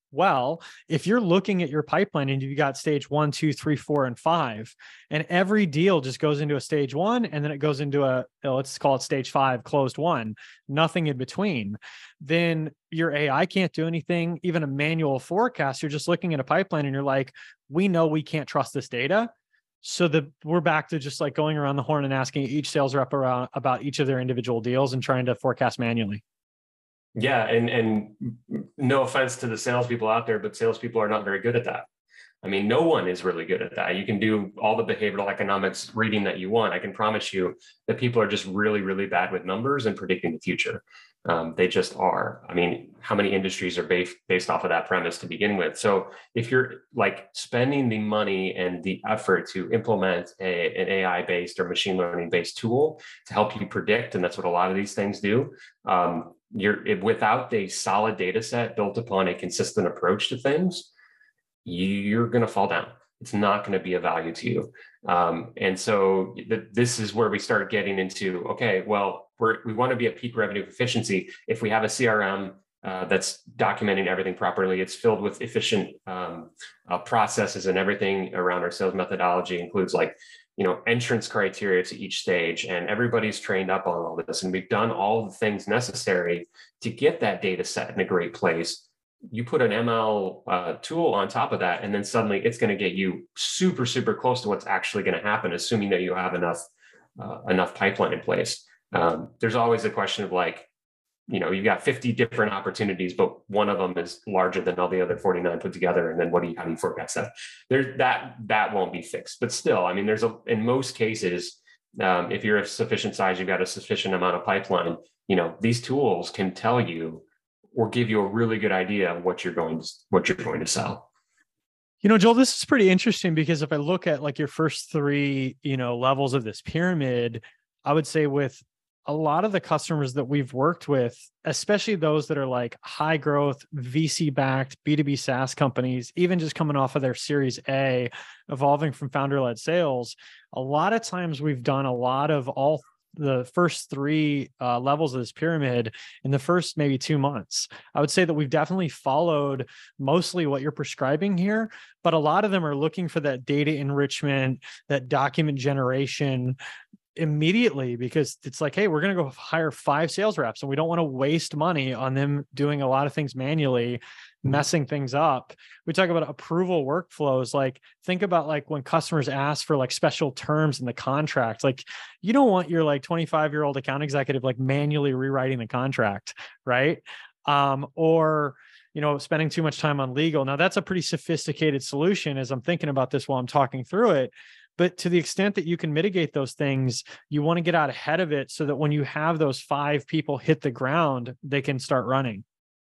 Well, if you're looking at your pipeline and you've got stage one, two, three, four, and five, and every deal just goes into a stage one, and then it goes into a, let's call it stage five, closed one, nothing in between, then your A I can't do anything. Even a manual forecast, you're just looking at a pipeline and you're like, we know we can't trust this data. So that we're back to just like going around the horn and asking each sales rep around about each of their individual deals and trying to forecast manually. Yeah, and and no offense to the salespeople out there, but salespeople are not very good at that. I mean, no one is really good at that. You can do all the behavioral economics reading that you want. I can promise you that people are just really, really bad with numbers and predicting the future. Um, they just are. I mean, how many industries are based based off of that premise to begin with? So if you're like spending the money and the effort to implement a, an A I-based or machine learning-based tool to help you predict, and that's what a lot of these things do, um, you're it, without a solid data set built upon a consistent approach to things, you're going to fall down. It's not going to be of value to you. Um, and so th- this is where we start getting into, okay, well, we're, we want to be at peak revenue efficiency. If we have a C R M uh, that's documenting everything properly, it's filled with efficient um, uh, processes, and everything around our sales methodology includes like, you know, entrance criteria to each stage, and everybody's trained up on all this. And we've done all the things necessary to get that data set in a great place. You put an M L uh, tool on top of that, and then suddenly it's going to get you super, super close to what's actually going to happen, assuming that you have enough uh, enough pipeline in place. Um, there's always a question of like, you know, you've got fifty different opportunities, but one of them is larger than all the other forty-nine put together. And then what do you, how do you forecast that? There's that, that won't be fixed, but still, I mean, there's a, in most cases, um, if you're a sufficient size, you've got a sufficient amount of pipeline, you know, these tools can tell you or give you a really good idea of what you're going to, what you're going to sell. You know, Joel, this is pretty interesting because if I look at like your first three, you know, levels of this pyramid, I would say with a lot of the customers that we've worked with, especially those that are like high growth, V C backed, B two B SaaS companies, even just coming off of their Series A, evolving from founder led sales, a lot of times we've done a lot of all the first three uh, levels of this pyramid in the first maybe two months. I would say that we've definitely followed mostly what you're prescribing here, but a lot of them are looking for that data enrichment, that document generation immediately, because it's like, hey, we're going to go hire five sales reps and we don't want to waste money on them doing a lot of things manually, messing things up. We talk about approval workflows. Like think about like when customers ask for like special terms in the contract, like you don't want your like twenty-five year old account executive like manually rewriting the contract, right? Um, or you know, spending too much time on legal. Now that's a pretty sophisticated solution as I'm thinking about this while I'm talking through it. But to the extent that you can mitigate those things, you want to get out ahead of it so that when you have those five people hit the ground, they can start running.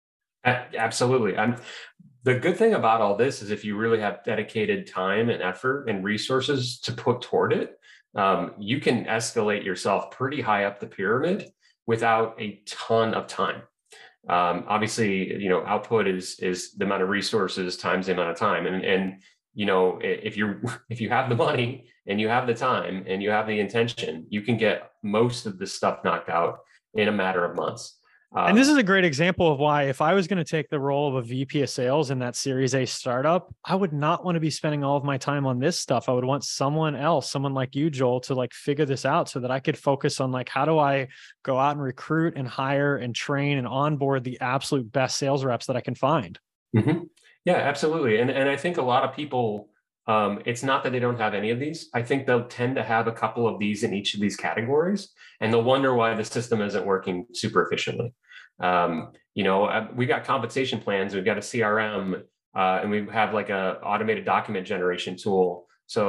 Absolutely. I'm, the good thing about all this is if you really have dedicated time and effort and resources to put toward it, um, you can escalate yourself pretty high up the pyramid without a ton of time. Um, obviously, you know, output is is the amount of resources times the amount of time, and and you know, if you're if you have the money and you have the time and you have the intention, you can get most of this stuff knocked out in a matter of months. Um, and this is a great example of why if I was going to take the role of a V P of sales in that Series A startup, I would not want to be spending all of my time on this stuff. I would want someone else, someone like you, Joel, to like figure this out so that I could focus on like, how do I go out and recruit and hire and train and onboard the absolute best sales reps that I can find. Mm-hmm. Yeah, absolutely. And, and I think a lot of people, um, it's not that they don't have any of these. I think they'll tend to have a couple of these in each of these categories, and they'll wonder why the system isn't working super efficiently. Um, you know, we got compensation plans, we've got a C R M, uh, and we have like a automated document generation tool.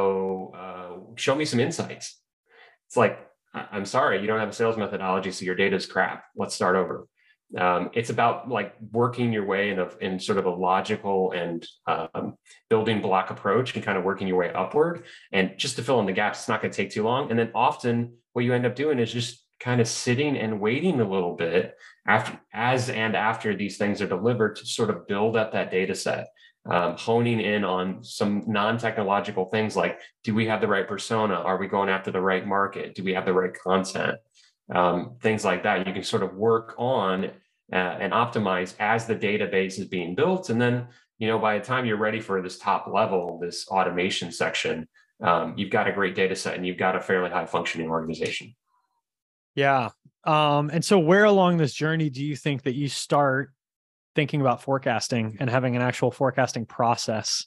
So uh, show me some insights. It's like, I'm sorry, you don't have a sales methodology, so your data is crap. Let's start over. Um, it's about like working your way in a in sort of a logical and um, building block approach and kind of working your way upward. And just to fill in the gaps, it's not going to take too long. And then often what you end up doing is just kind of sitting and waiting a little bit after, as and after these things are delivered, to sort of build up that data set, um, honing in on some non-technological things like, do we have the right persona? Are we going after the right market? Do we have the right content? Um, things like that. You can sort of work on uh, and optimize as the database is being built. And then, you know, by the time you're ready for this top level, this automation section, um, you've got a great data set and you've got a fairly high functioning organization. Yeah. Um, and so where along this journey do you think that you start thinking about forecasting and having an actual forecasting process?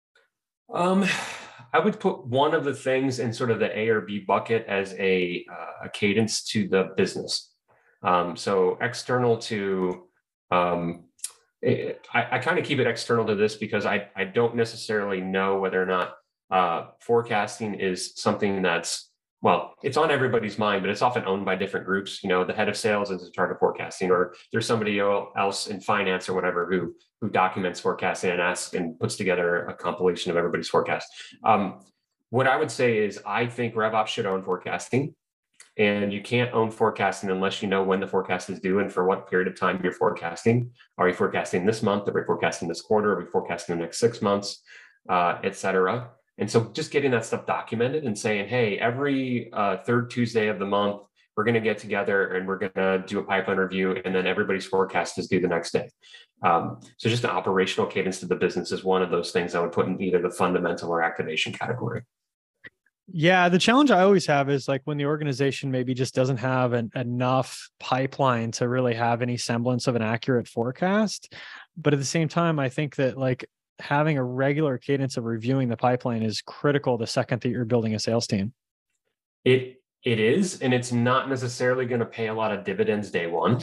Um, I would put one of the things in sort of the A or B bucket as a, uh, a cadence to the business. Um, so external to, um, it, I, I kind of keep it external to this because I, I don't necessarily know whether or not uh, forecasting is something that's, well, it's on everybody's mind, but it's often owned by different groups. You know, the head of sales is in charge of forecasting, or there's somebody else in finance or whatever who who documents forecasting and asks and puts together a compilation of everybody's forecast. Um, what I would say is I think RevOps should own forecasting, and you can't own forecasting unless you know when the forecast is due and for what period of time you're forecasting. Are you forecasting this month? Are we forecasting this quarter? Are we forecasting the next six months, uh, et cetera? And so just getting that stuff documented and saying, hey, every uh, third Tuesday of the month, we're going to get together and we're going to do a pipeline review, and then everybody's forecast is due the next day. Um, so just an operational cadence to the business is one of those things I would put in either the fundamental or activation category. Yeah, the challenge I always have is like when the organization maybe just doesn't have an, enough pipeline to really have any semblance of an accurate forecast. But at the same time, I think that like having a regular cadence of reviewing the pipeline is critical the second that you're building a sales team. It it is, and it's not necessarily going to pay a lot of dividends day one,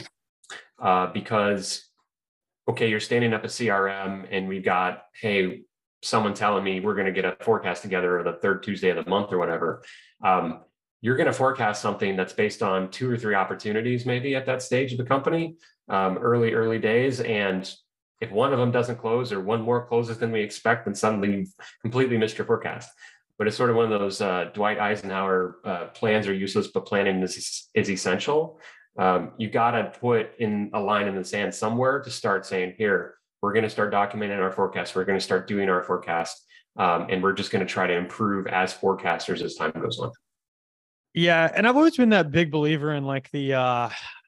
uh, because okay, you're standing up a C R M, and we've got, hey, someone telling me we're going to get a forecast together the third Tuesday of the month or whatever. Um, you're going to forecast something that's based on two or three opportunities, maybe at that stage of the company, um, early early days, and if one of them doesn't close or one more closes than we expect, then suddenly you've completely missed your forecast. But it's sort of one of those uh, Dwight Eisenhower uh, plans are useless, but planning is, is essential. Um, you got to put in a line in the sand somewhere to start saying, here, we're going to start documenting our forecast. We're going to start doing our forecast. Um, and we're just going to try to improve as forecasters as time goes on. Yeah. And I've always been that big believer in like the, uh,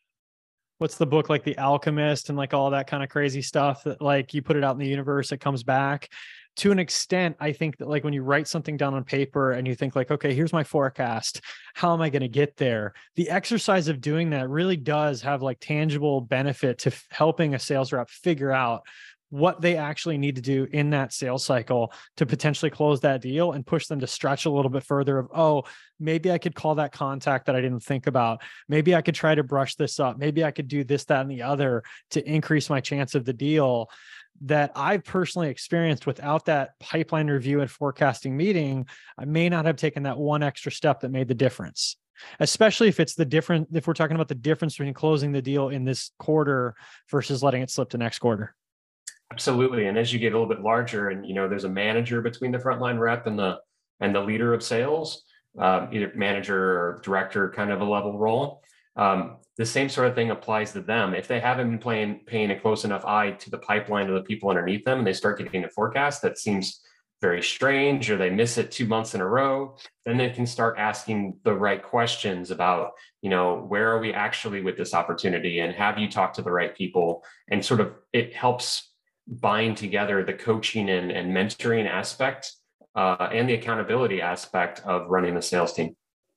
what's the book, like The Alchemist and like all that kind of crazy stuff that like you put it out in the universe, it comes back. To an extent, I think that like when you write something down on paper and you think like, okay, here's my forecast, how am I going to get there? The exercise of doing that really does have like tangible benefit to f- helping a sales rep figure out what they actually need to do in that sales cycle to potentially close that deal and push them to stretch a little bit further of, oh, maybe I could call that contact that I didn't think about. Maybe I could try to brush this up. Maybe I could do this, that, and the other to increase my chance of the deal. That I've personally experienced without that pipeline review and forecasting meeting, I may not have taken that one extra step that made the difference. Especially if it's the different, if we're talking about the difference between closing the deal in this quarter versus letting it slip to next quarter. Absolutely. And as you get a little bit larger and, you know, there's a manager between the frontline rep and the, and the leader of sales, um, either manager or director kind of a level role. Um, the same sort of thing applies to them. If they haven't been playing, paying a close enough eye to the pipeline of the people underneath them, and they start getting a forecast that seems very strange, or they miss it two months in a row, then they can start asking the right questions about, you know, where are we actually with this opportunity? And have you talked to the right people? And sort of, it helps bind together the coaching and, and mentoring aspect uh, and the accountability aspect of running a sales team.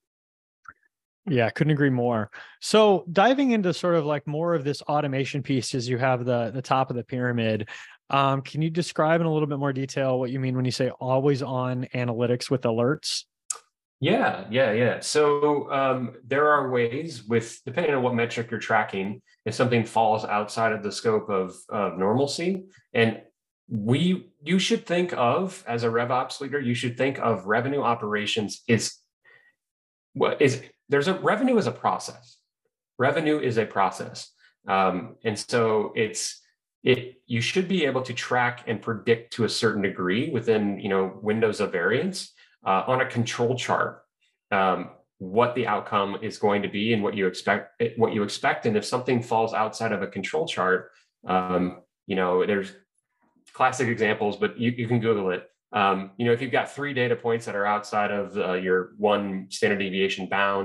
Yeah, couldn't agree more. So diving into sort of like more of this automation piece as you have the, the top of the pyramid, um, can you describe in a little bit more detail what you mean when you say always on analytics with alerts? Yeah, yeah, yeah. So um, there are ways with, depending on what metric you're tracking, if something falls outside of the scope of, of normalcy, and we, you should think of, as a RevOps leader, you should think of revenue operations is what is, there's a revenue is a process. Revenue is a process. Um, and so it's, it, you should be able to track and predict to a certain degree within, you know, windows of variance uh, on a control chart, um, what the outcome is going to be and what you expect, what you expect. And if something falls outside of a control chart, um, you know, there's classic examples, but you, you can Google it. Um, you know, if you've got three data points that are outside of uh, your one standard deviation bound,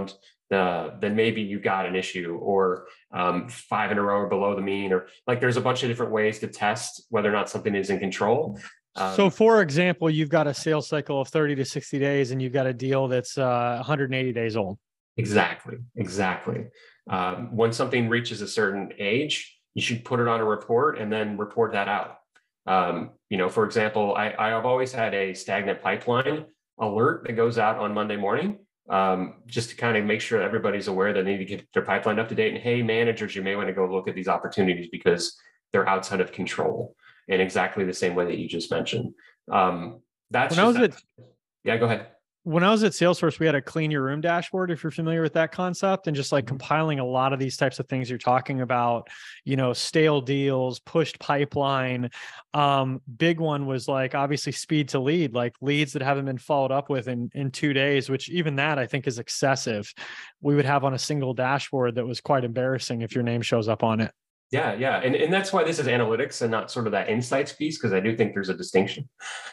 uh, then maybe you got an issue, or um, five in a row or below the mean, or like there's a bunch of different ways to test whether or not something is in control. Um, so for example, you've got a sales cycle of thirty to sixty days and you've got a deal that's uh, one hundred eighty days old. Exactly. Exactly. Um, when something reaches a certain age, you should put it on a report and then report that out. Um, you know, for example, I, I have always had a stagnant pipeline alert that goes out on Monday morning, um, just to kind of make sure that everybody's aware that they need to get their pipeline up to date. And hey, managers, you may want to go look at these opportunities because they're outside of control, in exactly the same way that you just mentioned. Um, that's when I was that. at, yeah, go ahead. When I was at Salesforce, we had a clean your room dashboard, if you're familiar with that concept, and just like Mm-hmm. compiling a lot of these types of things you're talking about, you know, stale deals, pushed pipeline. Um, big one was like, obviously speed to lead, like leads that haven't been followed up with in, in two days, which even that I think is excessive. We would have on a single dashboard that was quite embarrassing if your name shows up on it. Yeah, yeah. And, and that's why this is analytics and not sort of that insights piece, because I do think there's a distinction.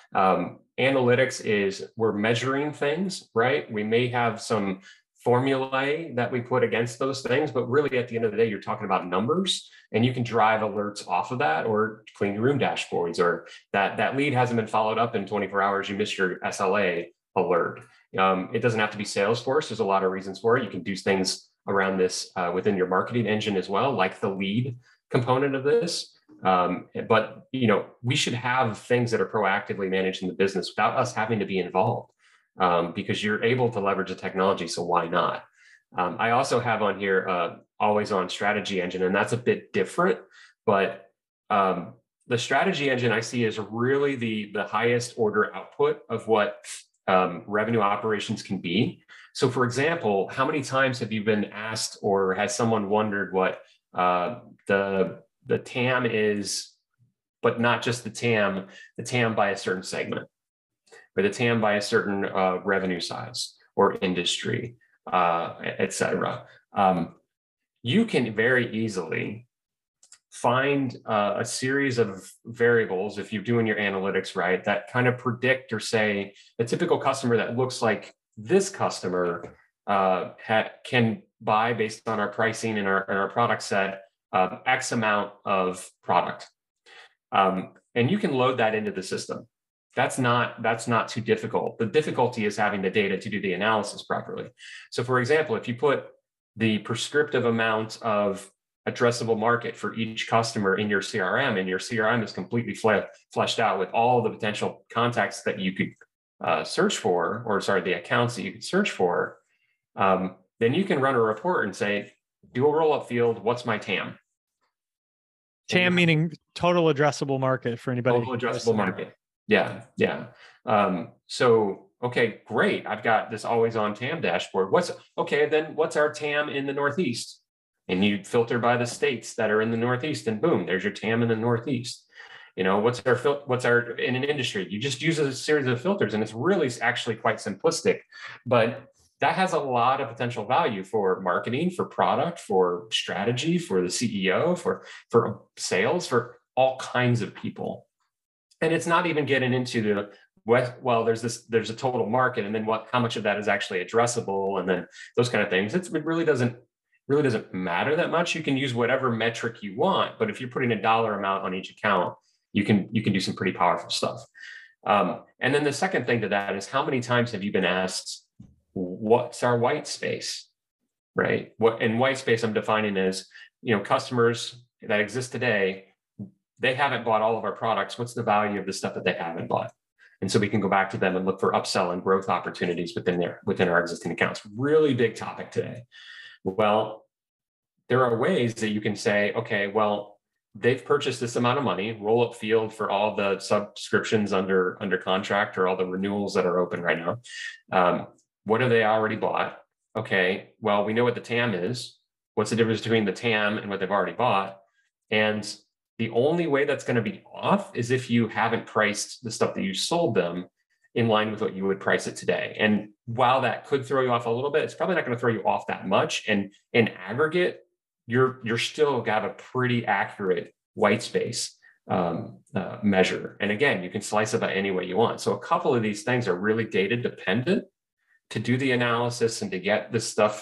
Um, analytics is we're measuring things, right? We may have some formulae that we put against those things, but really at the end of the day, you're talking about numbers, and you can drive alerts off of that, or clean your room dashboards, or that, that lead hasn't been followed up in twenty-four hours, you missed your S L A alert. Um, it doesn't have to be Salesforce. There's a lot of reasons for it. You can do things around this uh, within your marketing engine as well, like the lead component of this. Um, but, you know, we should have things that are proactively managed in the business without us having to be involved, um, because you're able to leverage the technology. So why not? Um, I also have on here uh, always on strategy engine, and that's a bit different, but um, the strategy engine I see is really the, the highest order output of what um, revenue operations can be. So for example, how many times have you been asked, or has someone wondered what uh, the, the T A M is, but not just the T A M, the T A M by a certain segment, or the T A M by a certain uh, revenue size or industry, uh, et cetera. Um, you can very easily find uh, a series of variables, if you're doing your analytics right, that kind of predict or say a typical customer that looks like this customer uh, ha- can buy based on our pricing and our, and our product set uh, X amount of product. Um, and you can load that into the system. That's not, that's not too difficult. The difficulty is having the data to do the analysis properly. So for example, if you put the prescriptive amount of addressable market for each customer in your C R M, and your C R M is completely fle- fleshed out with all the potential contacts that you could uh, search for, or sorry, the accounts that you could search for, um, then you can run a report and say, do a roll-up field, what's my T A M? T A M meaning total addressable market for anybody. Total addressable market. Yeah, yeah. Um, so, okay, great. I've got this always on T A M dashboard. What's, okay, then what's our T A M in the Northeast? And you filter by the states that are in the Northeast, and boom, there's your T A M in the Northeast. You know, what's our, fil- what's our, in an industry, you just use a series of filters, and it's really actually quite simplistic, but that has a lot of potential value for marketing, for product, for strategy, for the C E O, for, for sales, for all kinds of people. And it's not even getting into the, what, well, there's this, there's a total market, and then what, how much of that is actually addressable, and then those kind of things. It's, it really doesn't, really doesn't matter that much. You can use whatever metric you want, but if you're putting a dollar amount on each account, you can, you can do some pretty powerful stuff. Um, and then the second thing to that is, how many times have you been asked, what's our white space, right? What in white space I'm defining as, you know, customers that exist today, they haven't bought all of our products. What's the value of the stuff that they haven't bought? And so we can go back to them and look for upsell and growth opportunities within their, within our existing accounts. Really big topic today. Well, there are ways that you can say, okay, well, they've purchased this amount of money, roll up field for all the subscriptions under, under contract, or all the renewals that are open right now. Um, what have they already bought? Okay, well, we know what the T A M is. What's the difference between the T A M and what they've already bought? And the only way that's going to be off is if you haven't priced the stuff that you sold them in line with what you would price it today. And while that could throw you off a little bit, it's probably not going to throw you off that much. And in aggregate, you're you're still got a pretty accurate white space um, uh, measure. And again, you can slice it by any way you want. So a couple of these things are really data dependent to do the analysis and to get this stuff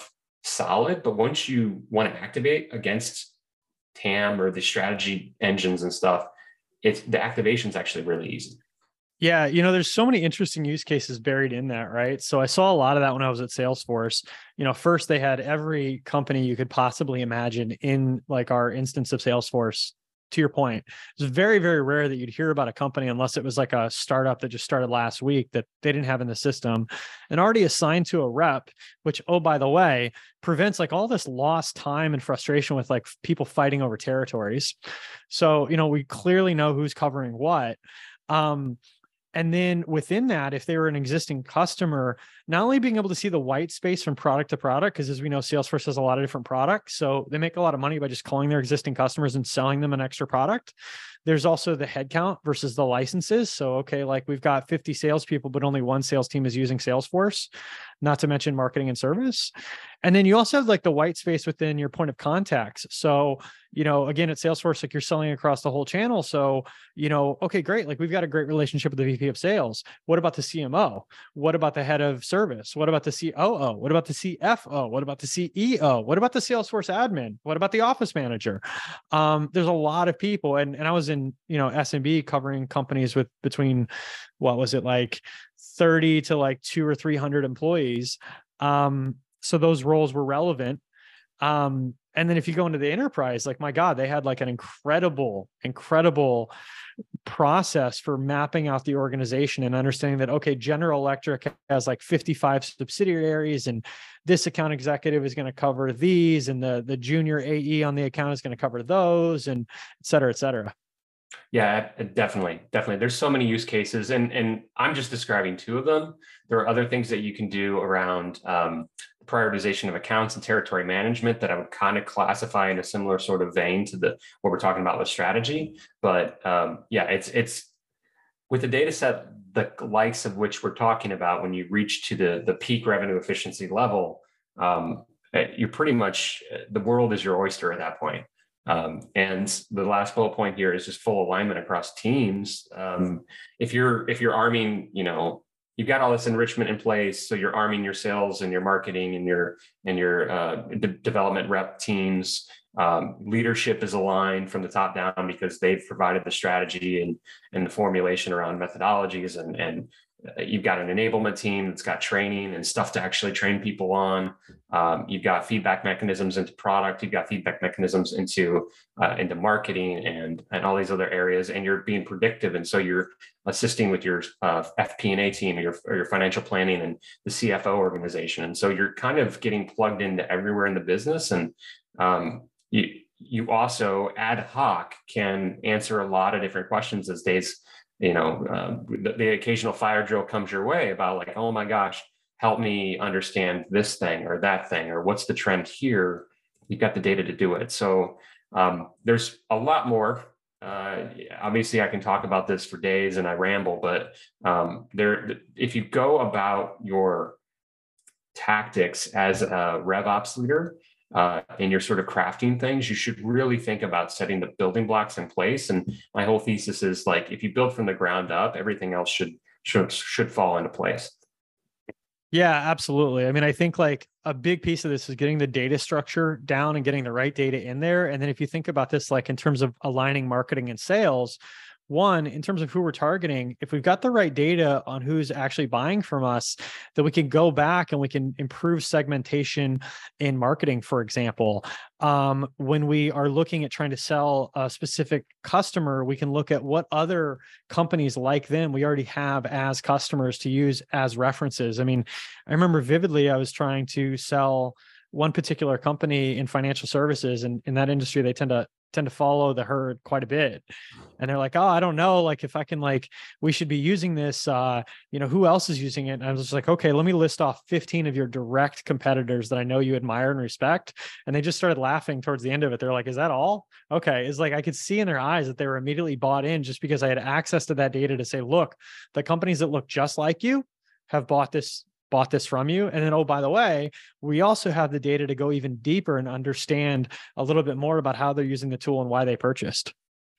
solid, but once you want to activate against T A M or the strategy engines and stuff, it's the activation is actually really easy. Yeah, you know, there's so many interesting use cases buried in that, right? So I saw a lot of that when I was at Salesforce. You know, first they had every company you could possibly imagine in like our instance of Salesforce. To your point, it's very, very rare that you'd hear about a company unless it was like a startup that just started last week that they didn't have in the system and already assigned to a rep, which, oh, by the way, prevents like all this lost time and frustration with like people fighting over territories. So, you know, we clearly know who's covering what. Um, And then within that, if they were an existing customer, not only being able to see the white space from product to product, because as we know, Salesforce has a lot of different products. So they make a lot of money by just calling their existing customers and selling them an extra product. There's also the headcount versus the licenses. So, okay, like we've got fifty salespeople, but only one sales team is using Salesforce, not to mention marketing and service. And then you also have like the white space within your point of contacts. So, you know, again, at Salesforce, like you're selling across the whole channel. So, you know, okay, great. Like we've got a great relationship with the V P of sales. What about the C M O? What about the head of service? What about the C O O? What about the C F O? What about the C E O? What about the Salesforce admin? What about the office manager? Um, there's a lot of people. And, and I was in, you know, S M B covering companies with between, what was it, like thirty to like two or three hundred employees. Um, so those roles were relevant. Um, and then if you go into the enterprise, like, my God, they had like an incredible, incredible process for mapping out the organization and understanding that, okay, General Electric has like fifty-five subsidiaries and this account executive is going to cover these and the, the junior A E on the account is going to cover those, and et cetera, et cetera. Yeah, definitely. Definitely. There's so many use cases, and, and I'm just describing two of them. There are other things that you can do around um, prioritization of accounts and territory management that I would kind of classify in a similar sort of vein to the what we're talking about with strategy. But um, yeah, it's it's with the data set, the likes of which we're talking about, when you reach to the, the peak revenue efficiency level, um, you're pretty much, the world is your oyster at that point. Um, and the last bullet point here is just full alignment across teams. Um, if you're if you're arming, you know, you've got all this enrichment in place, so you're arming your sales and your marketing and your and your uh, de- development rep teams. Um, leadership is aligned from the top down because they've provided the strategy and and the formulation around methodologies, and and you've got an enablement team that's got training and stuff to actually train people on. Um, you've got feedback mechanisms into product. You've got feedback mechanisms into uh, into marketing and and all these other areas. And you're being predictive, and so you're assisting with your uh, F P and A team, or your or your financial planning, and the C F O organization. And so you're kind of getting plugged into everywhere in the business. And um, you you also ad hoc can answer a lot of different questions as days. You know, uh, the, the occasional fire drill comes your way about like, oh my gosh, help me understand this thing or that thing, or what's the trend here? You've got the data to do it. So um, there's a lot more. Uh, obviously, I can talk about this for days and I ramble, but um, there, if you go about your tactics as a RevOps leader, uh, and you're sort of crafting things, you should really think about setting the building blocks in place. And my whole thesis is like, if you build from the ground up, everything else should should should fall into place. Yeah, absolutely. I mean, I think like a big piece of this is getting the data structure down and getting the right data in there. And then if you think about this, like in terms of aligning marketing and sales, one, in terms of who we're targeting, if we've got the right data on who's actually buying from us, then we can go back and we can improve segmentation in marketing, for example. Um, when we are looking at trying to sell a specific customer, we can look at what other companies like them we already have as customers to use as references. I mean, I remember vividly, I was trying to sell one particular company in financial services, and in that industry, they tend to tend to follow the herd quite a bit. And they're like, oh, I don't know, like if I can, like, we should be using this, uh, you know, who else is using it? And I was just like, okay, let me list off fifteen of your direct competitors that I know you admire and respect. And they just started laughing towards the end of it. They're like, is that all? Okay. It's like, I could see in their eyes that they were immediately bought in just because I had access to that data to say, look, the companies that look just like you have bought this bought this from you. And then, oh, by the way, we also have the data to go even deeper and understand a little bit more about how they're using the tool and why they purchased.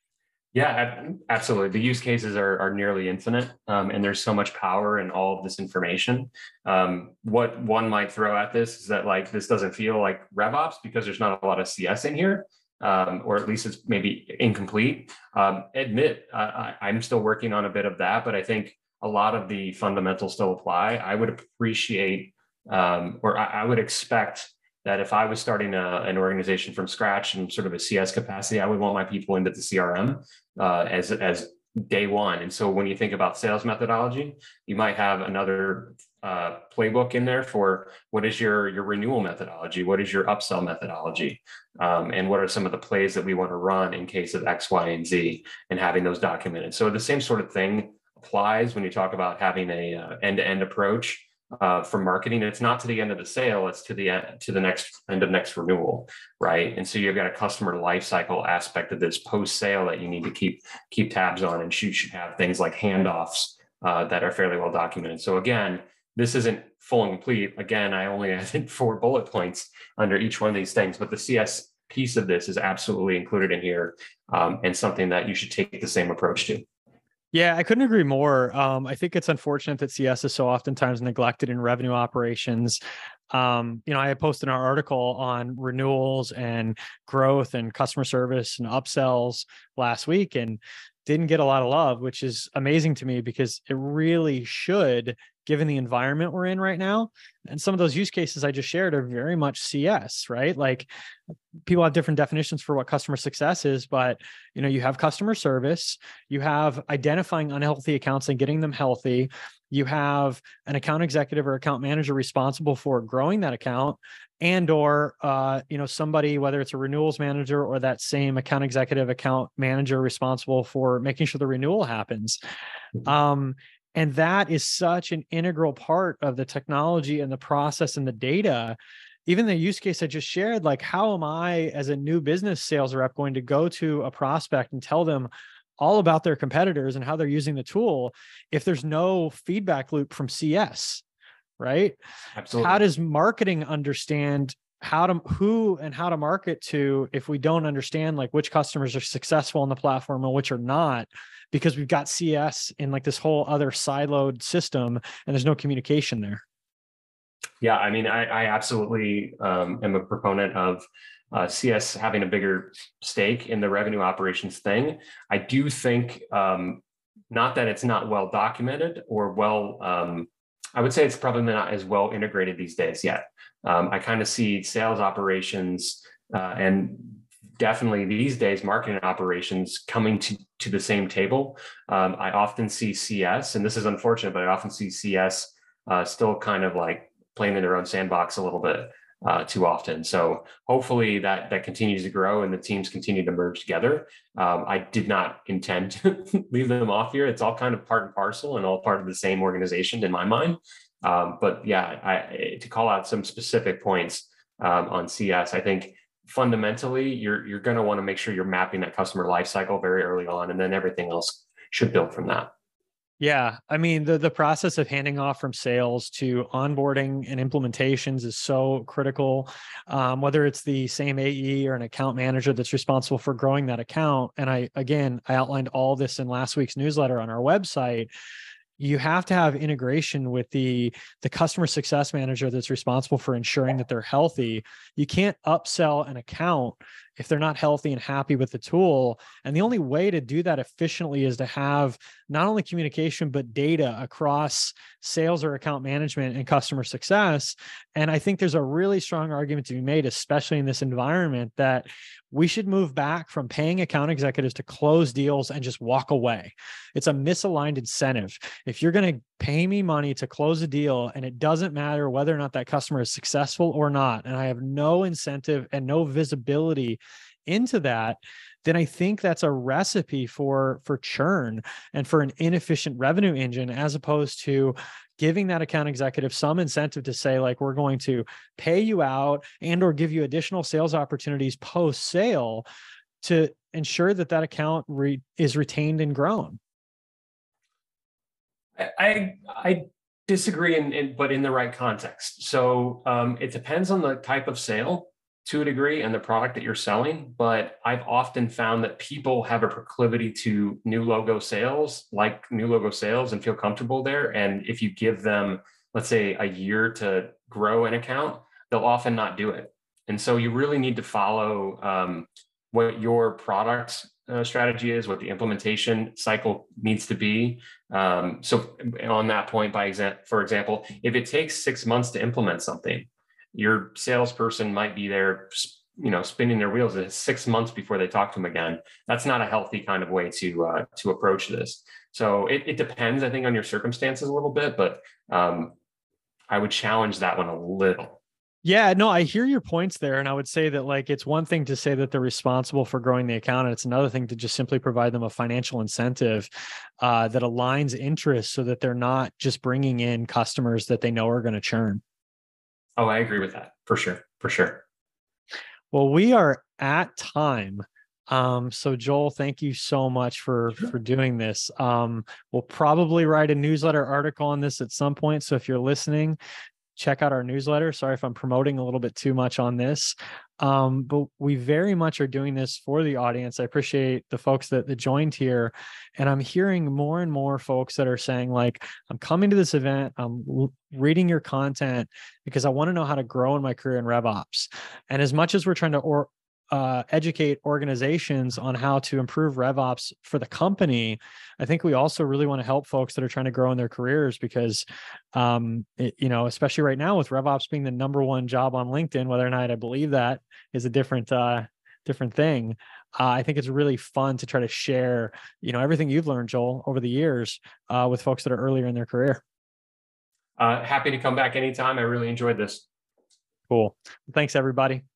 Yeah, ab- absolutely. The use cases are, are nearly infinite, um, and there's so much power in all of this information. Um, what one might throw at this is that like this doesn't feel like RevOps because there's not a lot of C S in here, um, or at least it's maybe incomplete. Um, admit uh, I, I'm still working on a bit of that, but I think a lot of the fundamentals still apply. I would appreciate, um, or I, I would expect that if I was starting a, an organization from scratch in sort of a C S capacity, I would want my people into the C R M uh, as as day one. And so when you think about sales methodology, you might have another uh, playbook in there for what is your your renewal methodology, what is your upsell methodology, um, and what are some of the plays that we want to run in case of X, Y, and Z, and having those documented. So the same sort of thing applies when you talk about having a uh, end-to-end approach uh, for marketing. It's not to the end of the sale; it's to the end, to the next end of next renewal, right? And so you've got a customer lifecycle aspect of this post-sale that you need to keep keep tabs on, and you should have things like handoffs uh, that are fairly well documented. So again, this isn't full and complete. Again, I only added four bullet points under each one of these things, but the C S piece of this is absolutely included in here, um, and something that you should take the same approach to. Yeah, I couldn't agree more. Um, I think it's unfortunate that C S is so oftentimes neglected in revenue operations. Um, you know, I had posted an article on renewals and growth and customer service and upsells last week and didn't get a lot of love, which is amazing to me because it really should, given the environment we're in right now. And some of those use cases I just shared are very much C S, right? Like people have different definitions for what customer success is, but you know, you have customer service, you have identifying unhealthy accounts and getting them healthy. You have an account executive or account manager responsible for growing that account, and or uh, you know, somebody, whether it's a renewals manager or that same account executive, account manager responsible for making sure the renewal happens. Um, and that is such an integral part of the technology and the process and the data. Even the use case I just shared, like how am I as a new business sales rep going to go to a prospect and tell them all about their competitors and how they're using the tool if there's no feedback loop from C S, right? Absolutely. How does marketing understand how to, who and how to market to, if we don't understand like which customers are successful on the platform and which are not, because we've got C S in like this whole other siloed system and there's no communication there. Yeah, I mean, I, I absolutely um, am a proponent of uh, C S having a bigger stake in the revenue operations thing. I do think um, not that it's not well documented or well, um, I would say it's probably not as well integrated these days yet. Um, I kind of see sales operations uh, and definitely these days marketing operations coming to, to the same table. Um, I often see C S, and this is unfortunate, but I often see C S uh, still kind of like playing in their own sandbox a little bit uh, too often. So hopefully that that continues to grow and the teams continue to merge together. Um, I did not intend to leave them off here. It's all kind of part and parcel and all part of the same organization in my mind. Um, but yeah, I, to call out some specific points um, on C S, I think fundamentally you're you're going to want to make sure you're mapping that customer lifecycle very early on, and then everything else should build from that. Yeah. I mean, the, the process of handing off from sales to onboarding and implementations is so critical. Um, whether it's the same A E or an account manager that's responsible for growing that account. And I, again, I outlined all this in last week's newsletter on our website. You have to have integration with the, the customer success manager that's responsible for ensuring that they're healthy. You can't upsell an account if they're not healthy and happy with the tool. And the only way to do that efficiently is to have not only communication, but data across sales or account management and customer success. And I think there's a really strong argument to be made, especially in this environment, that we should move back from paying account executives to close deals and just walk away. It's a misaligned incentive. If you're going to pay me money to close a deal and it doesn't matter whether or not that customer is successful or not, and I have no incentive and no visibility into that, then I think that's a recipe for, for churn and for an inefficient revenue engine, as opposed to giving that account executive some incentive to say, like, we're going to pay you out and or give you additional sales opportunities post sale to ensure that that account re- is retained and grown. I I disagree, in, in but in the right context. So um, it depends on the type of sale to a degree and the product that you're selling, but I've often found that people have a proclivity to new logo sales, like new logo sales, and feel comfortable there. And if you give them, let's say, a year to grow an account, they'll often not do it. And so you really need to follow um, what your product uh, strategy is, what the implementation cycle needs to be. Um, so on that point, by example, for example, if it takes six months to implement something, your salesperson might be there, you know, spinning their wheels six months before they talk to them again. That's not a healthy kind of way to uh, to approach this. So it, it depends, I think, on your circumstances a little bit, but um, I would challenge that one a little. Yeah, no, I hear your points there. And I would say that, like, it's one thing to say that they're responsible for growing the account. And it's another thing to just simply provide them a financial incentive uh, that aligns interests so that they're not just bringing in customers that they know are going to churn. Oh, I agree with that. For sure. For sure. Well, we are at time. Um, so Joel, thank you so much for, for doing this. Um, we'll probably write a newsletter article on this at some point. So if you're listening, check out our newsletter. Sorry if I'm promoting a little bit too much on this. Um, but we very much are doing this for the audience. I appreciate the folks that, that joined here. And I'm hearing more and more folks that are saying, like, I'm coming to this event, I'm l- reading your content because I want to know how to grow in my career in RevOps. And as much as we're trying to or, uh, educate organizations on how to improve RevOps for the company, I think we also really want to help folks that are trying to grow in their careers because, um, it, you know, especially right now with RevOps being the number one job on LinkedIn, whether or not I believe that is a different, uh, different thing. Uh, I think it's really fun to try to share, you know, everything you've learned, Joel, over the years uh, with folks that are earlier in their career. Uh, happy to come back anytime. I really enjoyed this. Cool. Thanks, everybody.